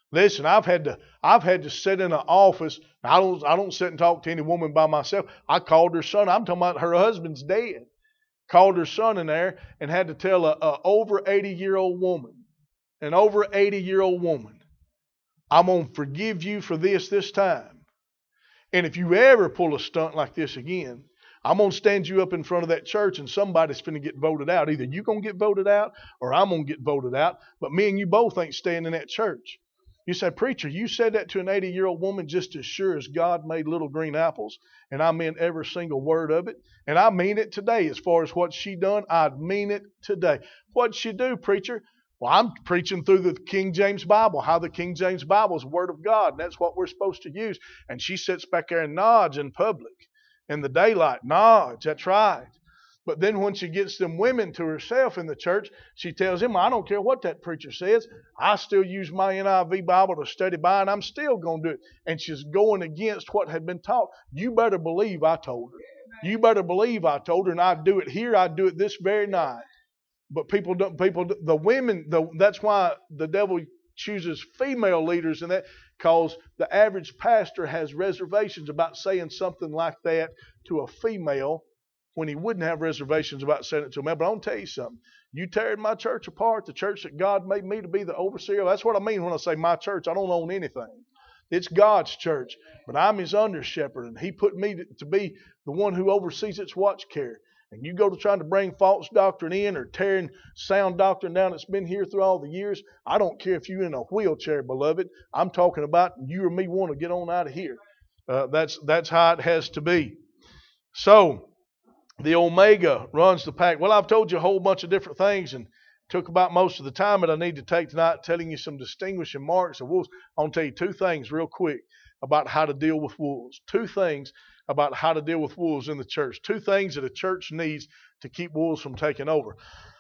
Listen, I've had to I've had to sit in an office. I don't I don't sit and talk to any woman by myself. I called her son. I'm talking about her husband's dead. Called her son in there and had to tell a, a over eighty year old woman, an over eighty year old woman, I'm gonna forgive you for this this time. And if you ever pull a stunt like this again, I'm going to stand you up in front of that church and somebody's going to get voted out. Either you're going to get voted out or I'm going to get voted out. But me and you both ain't staying in that church. You say, preacher, you said that to an eighty-year-old woman just as sure as God made little green apples. And I meant every single word of it. And I mean it today. As far as what she done, I mean it today. What'd she do, preacher? Well, I'm preaching through the King James Bible, how the King James Bible is the Word of God. And that's what we're supposed to use. And she sits back there and nods in public. In the daylight, nods, that's right. But then when she gets them women to herself in the church, she tells him, I don't care what that preacher says. I still use my N I V Bible to study by, and I'm still going to do it. And she's going against what had been taught. You better believe I told her. You better believe I told her, and I'd do it here. I'd do it this very night. But people don't, people, the women, the, that's why the devil chooses female leaders in that, because the average pastor has reservations about saying something like that to a female when he wouldn't have reservations about saying it to a man. But I'm going to tell you something. You tearing my church apart, the church that God made me to be the overseer. That's what I mean when I say my church. I don't own anything. It's God's church, but I'm his under shepherd, and he put me to, to be the one who oversees its watch care. And you go to trying to bring false doctrine in or tearing sound doctrine down that's been here through all the years. I don't care if you're in a wheelchair, beloved. I'm talking about you or me want to get on out of here. Uh, that's that's how it has to be. So the Omega runs the pack. Well, I've told you a whole bunch of different things and took about most of the time that I need to take tonight telling you some distinguishing marks of wolves. I want to tell you two things real quick about how to deal with wolves. Two things about how to deal with wolves in the church. Two things that a church needs to keep wolves from taking over.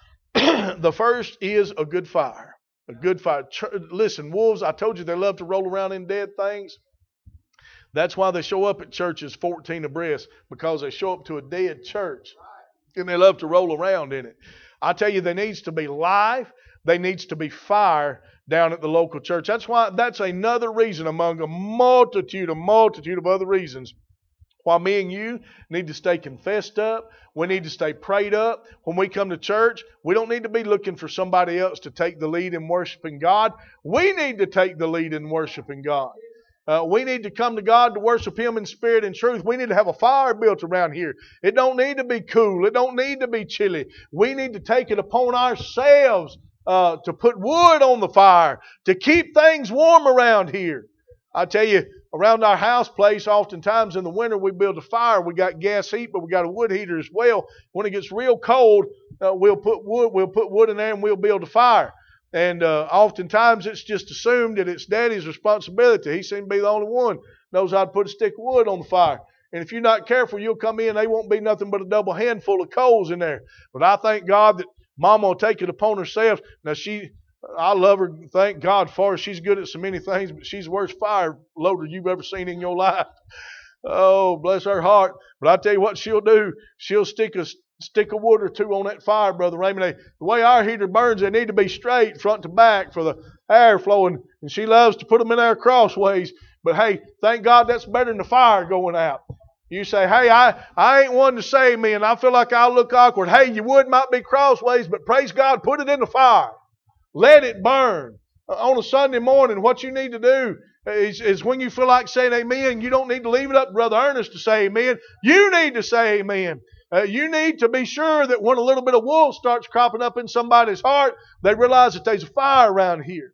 The first is a good fire. A good fire. Ch- Listen, wolves, I told you they love to roll around in dead things. That's why they show up at churches fourteen abreast, because they show up to a dead church and they love to roll around in it. I tell you, there needs to be life. There needs to be fire down at the local church. That's why. That's another reason among a multitude, a multitude of other reasons why me and you need to stay confessed up. We need to stay prayed up. When we come to church, we don't need to be looking for somebody else to take the lead in worshiping God. We need to take the lead in worshiping God. Uh, we need to come to God to worship Him in spirit and truth. We need to have a fire built around here. It don't need to be cool. It don't need to be chilly. We need to take it upon ourselves uh, to put wood on the fire, to keep things warm around here. I tell you, around our house place, oftentimes in the winter we build a fire. We got gas heat, but we got a wood heater as well. When it gets real cold, uh, we'll put wood. We'll put wood in there and we'll build a fire. And uh, oftentimes it's just assumed that it's Daddy's responsibility. He seems to be the only one knows how to put a stick of wood on the fire. And if you're not careful, you'll come in, they won't be nothing but a double handful of coals in there. But I thank God that Mama will take it upon herself. Now she, I love her, thank God for her. She's good at so many things, but she's the worst fire loader you've ever seen in your life. Oh, bless her heart. But I tell you what she'll do. She'll stick a stick of wood or two on that fire, Brother Raymond. The way our heater burns, they need to be straight front to back for the air flowing. And she loves to put them in there crossways. But hey, thank God that's better than the fire going out. You say, hey, I, I ain't one to say me, and I feel like I'll look awkward. Hey, your wood might be crossways, but praise God, put it in the fire. Let it burn. Uh, on a Sunday morning, what you need to do is, is when you feel like saying amen, you don't need to leave it up to Brother Ernest to say amen. You need to say amen. Uh, you need to be sure that when a little bit of wool starts cropping up in somebody's heart, they realize that there's a fire around here.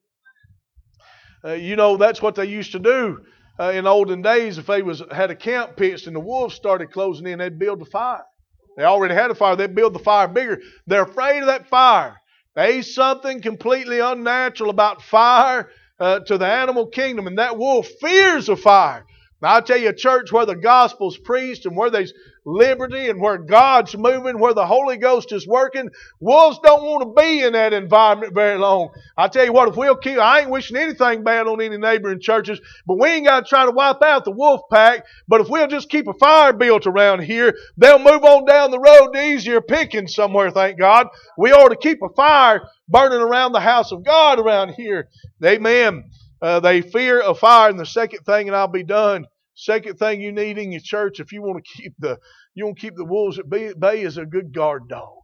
Uh, you know, that's what they used to do uh, in olden days. If they was had a camp pitched and the wolves started closing in, they'd build a fire. They already had a fire. They'd build the fire bigger. They're afraid of that fire. There's something completely unnatural about fire uh, to the animal kingdom, and that wolf fears a fire. Now, I tell you, a church where the gospel's preached and where there's liberty and where God's moving, where the Holy Ghost is working, wolves don't want to be in that environment very long. I tell you what, if we'll keep, I ain't wishing anything bad on any neighboring churches, but we ain't got to try to wipe out the wolf pack. But if we'll just keep a fire built around here, they'll move on down the road to easier picking somewhere, thank God. We ought to keep a fire burning around the house of God around here. Amen. Uh, they fear of fire. And the second thing, and I'll be done. Second thing you need in your church, if you want to keep the you want to keep the wolves at bay, is a good guard dog.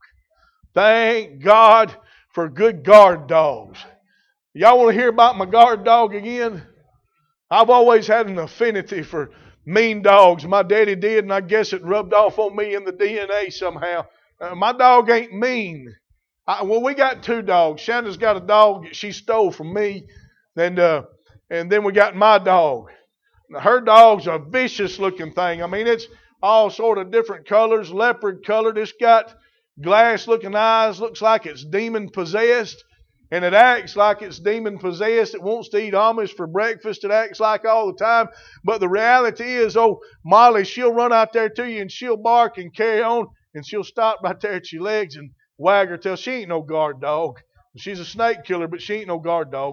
Thank God for good guard dogs. Y'all want to hear about my guard dog again? I've always had an affinity for mean dogs. My daddy did, and I guess it rubbed off on me in the D N A somehow. Uh, my dog ain't mean. I, well, we got two dogs. Shannon's got a dog that she stole from me, and uh, and then we got my dog. Now, her dog's a vicious-looking thing. I mean, it's all sort of different colors, leopard colored. It's got glass-looking eyes. Looks like it's demon-possessed. And it acts like it's demon-possessed. It wants to eat Amish for breakfast. It acts like all the time. But the reality is, oh, Molly, she'll run out there to you and she'll bark and carry on. And she'll stop right there at your legs and wag her tail. She ain't no guard dog. She's a snake killer, but she ain't no guard dog.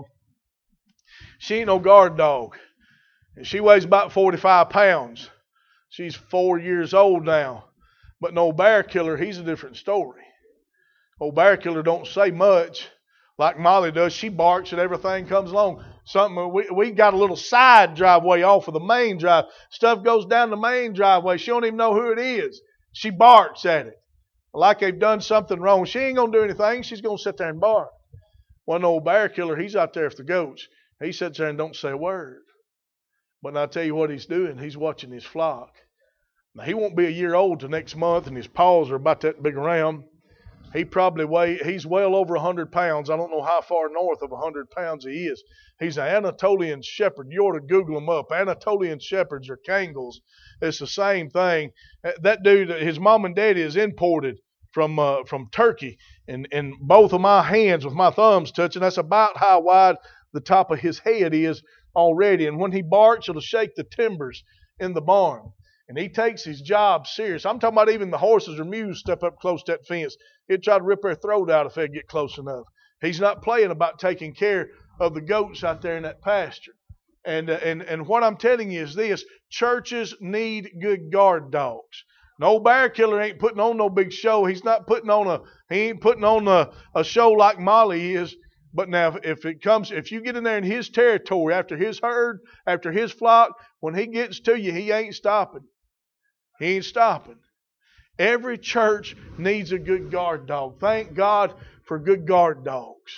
She ain't no guard dog. And she weighs about forty-five pounds. She's four years old now. But no bear killer, he's a different story. Old bear killer don't say much. Like Molly does, she barks and everything comes along. Something we we got a little side driveway off of the main drive. Stuff goes down the main driveway. She don't even know who it is. She barks at it like they've done something wrong. She ain't gonna do anything. She's gonna sit there and bark. One old bear killer, he's out there for the goats. He sits there and don't say a word. But I tell you what he's doing. He's watching his flock. Now he won't be a year old till next month, and his paws are about that big around. He probably weigh, he's well over one hundred pounds. I don't know how far north of one hundred pounds he is. He's an Anatolian shepherd. You ought to Google him up. Anatolian shepherds are Kangals. It's the same thing. That dude, his mom and daddy is imported from uh, from Turkey. And, and both of my hands with my thumbs touching, that's about how wide the top of his head is already. And when he barks, it'll shake the timbers in the barn. And he takes his job serious. I'm talking about even the horses or mules step up close to that fence. He'll try to rip their throat out if they get close enough. He's not playing about taking care of the goats out there in that pasture. And, uh, and, and what I'm telling you is this. Churches need good guard dogs. No bear killer ain't putting on no big show. He's not putting on a, he ain't putting on a, a show like Molly is. But now if it comes, if you get in there in his territory, after his herd, after his flock, when he gets to you, he ain't stopping. He ain't stopping. Every church needs a good guard dog. Thank God for good guard dogs.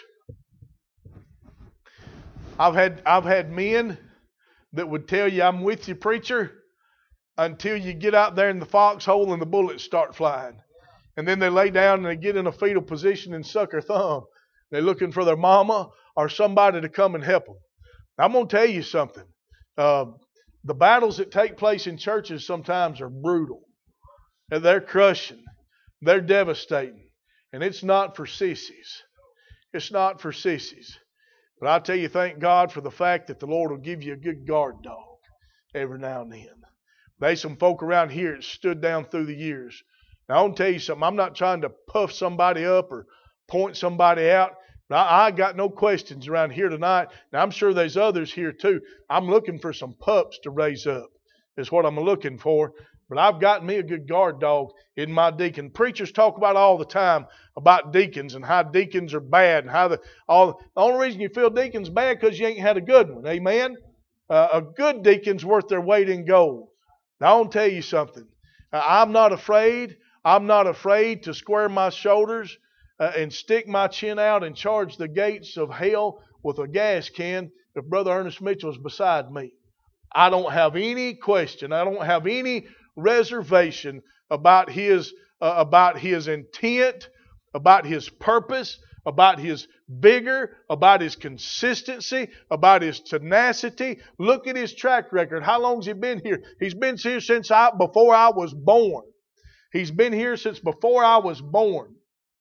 I've had I've had men that would tell you, I'm with you, preacher, until you get out there in the foxhole and the bullets start flying. And then they lay down and they get in a fetal position and suck their thumb. They're looking for their mama or somebody to come and help them. I'm going to tell you something. Uh, The battles that take place in churches sometimes are brutal. And they're crushing. They're devastating. And it's not for sissies. It's not for sissies. But I tell you, thank God for the fact that the Lord will give you a good guard dog every now and then. There's some folk around here that stood down through the years. Now, I want to tell you something. I'm not trying to puff somebody up or point somebody out. I, I got no questions around here tonight. Now, I'm sure there's others here too. I'm looking for some pups to raise up. Is what I'm looking for. But I've got me a good guard dog in my deacon. Preachers talk about all the time about deacons and how deacons are bad and how the all. The only reason you feel deacons bad because you ain't had a good one. Amen. Uh, a good deacon's worth their weight in gold. Now I want to tell you something. Uh, I'm not afraid. I'm not afraid to square my shoulders uh, and stick my chin out and charge the gates of hell with a gas can if Brother Ernest Mitchell is beside me. I don't have any question. I don't have any reservation about his uh, about his intent, about his purpose, about his vigor, about his consistency, about his tenacity. Look at his track record. How long has he been here? He's been here since I before I was born. He's been here since before I was born.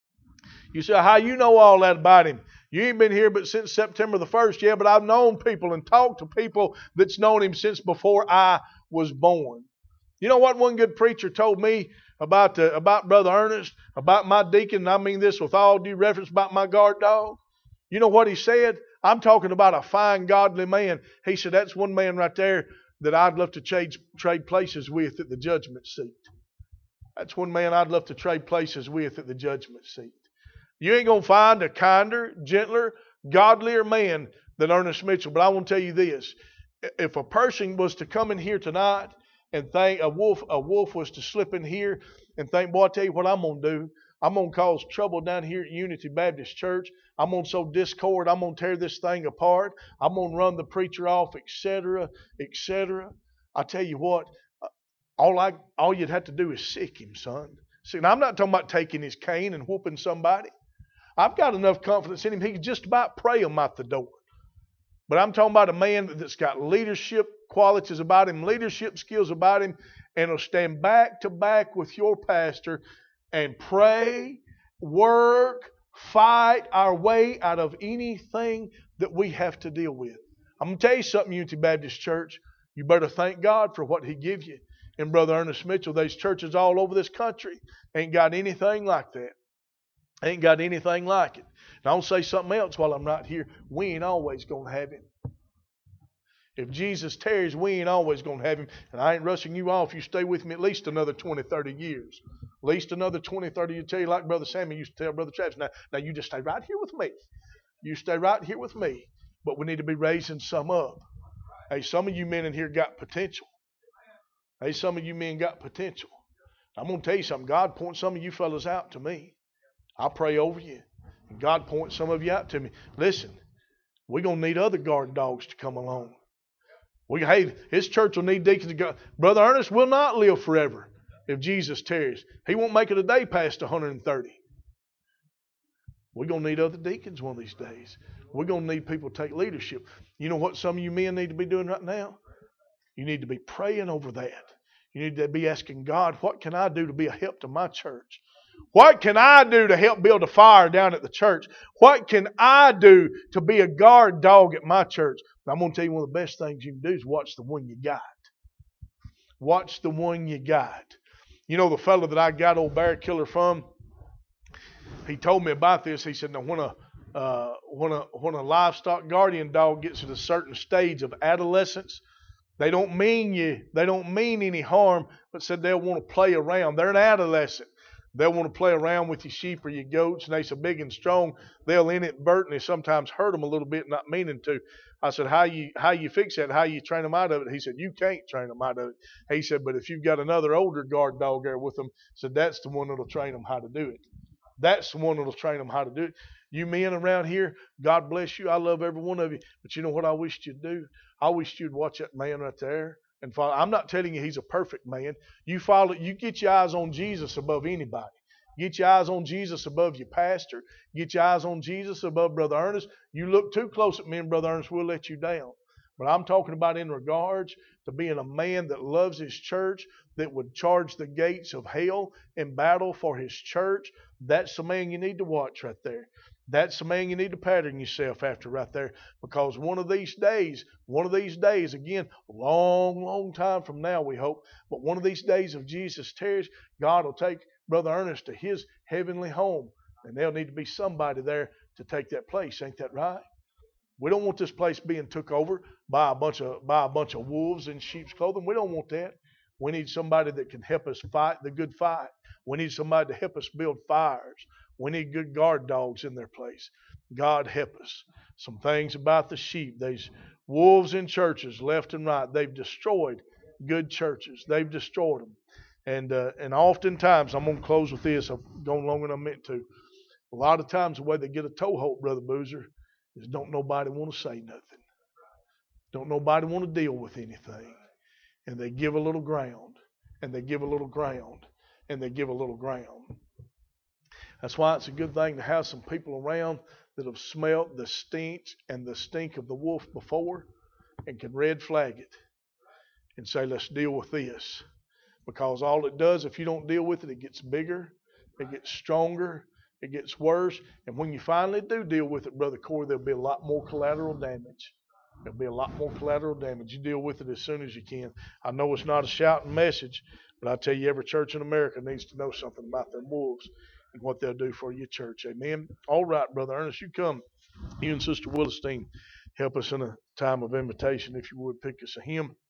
You say, how you know all that about him? You ain't been here but since September the first. Yeah, but I've known people and talked to people that's known him since before I was born. You know what one good preacher told me about uh, about Brother Ernest, about my deacon, and I mean this with all due reference, about my guard dog? You know what he said? I'm talking about a fine, godly man. He said, that's one man right there that I'd love to trade, trade places with at the judgment seat. That's one man I'd love to trade places with at the judgment seat. You ain't going to find a kinder, gentler, godlier man than Ernest Mitchell. But I want to tell you this. If a person was to come in here tonight and think a wolf, a wolf was to slip in here and think, boy, I tell you what I'm going to do. I'm going to cause trouble down here at Unity Baptist Church. I'm going to sow discord. I'm going to tear this thing apart. I'm going to run the preacher off, et cetera, et cetera. I tell you what, all I all you'd have to do is sick him, son. See, now I'm not talking about taking his cane and whooping somebody. I've got enough confidence in him. He can just about pray him out the door. But I'm talking about a man that's got leadership qualities about him, leadership skills about him, and will stand back to back with your pastor and pray, work, fight our way out of anything that we have to deal with. I'm going to tell you something, Unity Baptist Church. You better thank God for what He gives you. And Brother Ernest Mitchell, there's churches all over this country ain't got anything like that. Ain't got anything like it. And I'll say something else while I'm right here. We ain't always going to have Him. If Jesus tarries, we ain't always going to have Him. And I ain't rushing you off. You stay with me at least another twenty, thirty years. At least another twenty, thirty years. Tell you like Brother Sammy used to tell Brother Travis. Now, now you just stay right here with me. You stay right here with me. But we need to be raising some up. Hey, some of you men in here got potential. Hey, some of you men got potential. I'm going to tell you something. God points some of you fellas out to me. I pray over you. And God points some of you out to me. Listen, we're going to need other guard dogs to come along. We, hey, His church will need deacons to go. Brother Ernest will not live forever if Jesus tarries. He won't make it a day past one hundred thirty. We're going to need other deacons one of these days. We're going to need people to take leadership. You know what some of you men need to be doing right now? You need to be praying over that. You need to be asking God, what can I do to be a help to my church? What can I do to help build a fire down at the church? What can I do to be a guard dog at my church? And I'm going to tell you one of the best things you can do is watch the one you got. Watch the one you got. You know the fellow that I got old bear killer from? He told me about this. He said, now when a uh, when a when a livestock guardian dog gets at a certain stage of adolescence, they don't mean you. They don't mean any harm, but said they'll want to play around. They're an adolescent. They'll want to play around with your sheep or your goats, and they're so big and strong, they'll inadvertently sometimes hurt them a little bit, not meaning to. I said, how you how you fix that? How you train them out of it? He said, you can't train them out of it. He said, but if you've got another older guard dog there with them, said that's the one that'll train them how to do it. That's the one that'll train them how to do it. You men around here, God bless you. I love every one of you. But you know what I wished you'd do? I wished you'd watch that man right there and follow. I'm not telling you he's a perfect man. You follow. You get your eyes on Jesus above anybody. Get your eyes on Jesus above your pastor. Get your eyes on Jesus above Brother Ernest. You look too close at me and Brother Ernest, we'll let you down. But I'm talking about in regards to being a man that loves his church, that would charge the gates of hell in battle for his church. That's the man you need to watch right there. That's the man you need to pattern yourself after right there. Because one of these days, one of these days, again, a long, long time from now we hope, but one of these days of Jesus tarries, God will take Brother Ernest to His heavenly home. And there'll need to be somebody there to take that place. Ain't that right? We don't want this place being took over by a bunch of by a bunch of wolves in sheep's clothing. We don't want that. We need somebody that can help us fight the good fight. We need somebody to help us build fires. We need good guard dogs in their place. God help us. Some things about the sheep. There's wolves in churches left and right. They've destroyed good churches. They've destroyed them. And uh, and oftentimes, I'm going to close with this. I've gone longer than I meant to. A lot of times the way they get a toehold, Brother Boozer, is don't nobody want to say nothing. Don't nobody want to deal with anything. And they give a little ground. And they give a little ground. And they give a little ground. That's why it's a good thing to have some people around that have smelt the stench and the stink of the wolf before and can red flag it and say, let's deal with this. Because all it does, if you don't deal with it, it gets bigger, it gets stronger, it gets worse. And when you finally do deal with it, Brother Corey, there'll be a lot more collateral damage. There'll be a lot more collateral damage. You deal with it as soon as you can. I know it's not a shouting message, but I tell you, every church in America needs to know something about their wolves and what they'll do for your church. Amen. All right, Brother Ernest, you come. You and Sister Willistine help us in a time of invitation, if you would, pick us a hymn.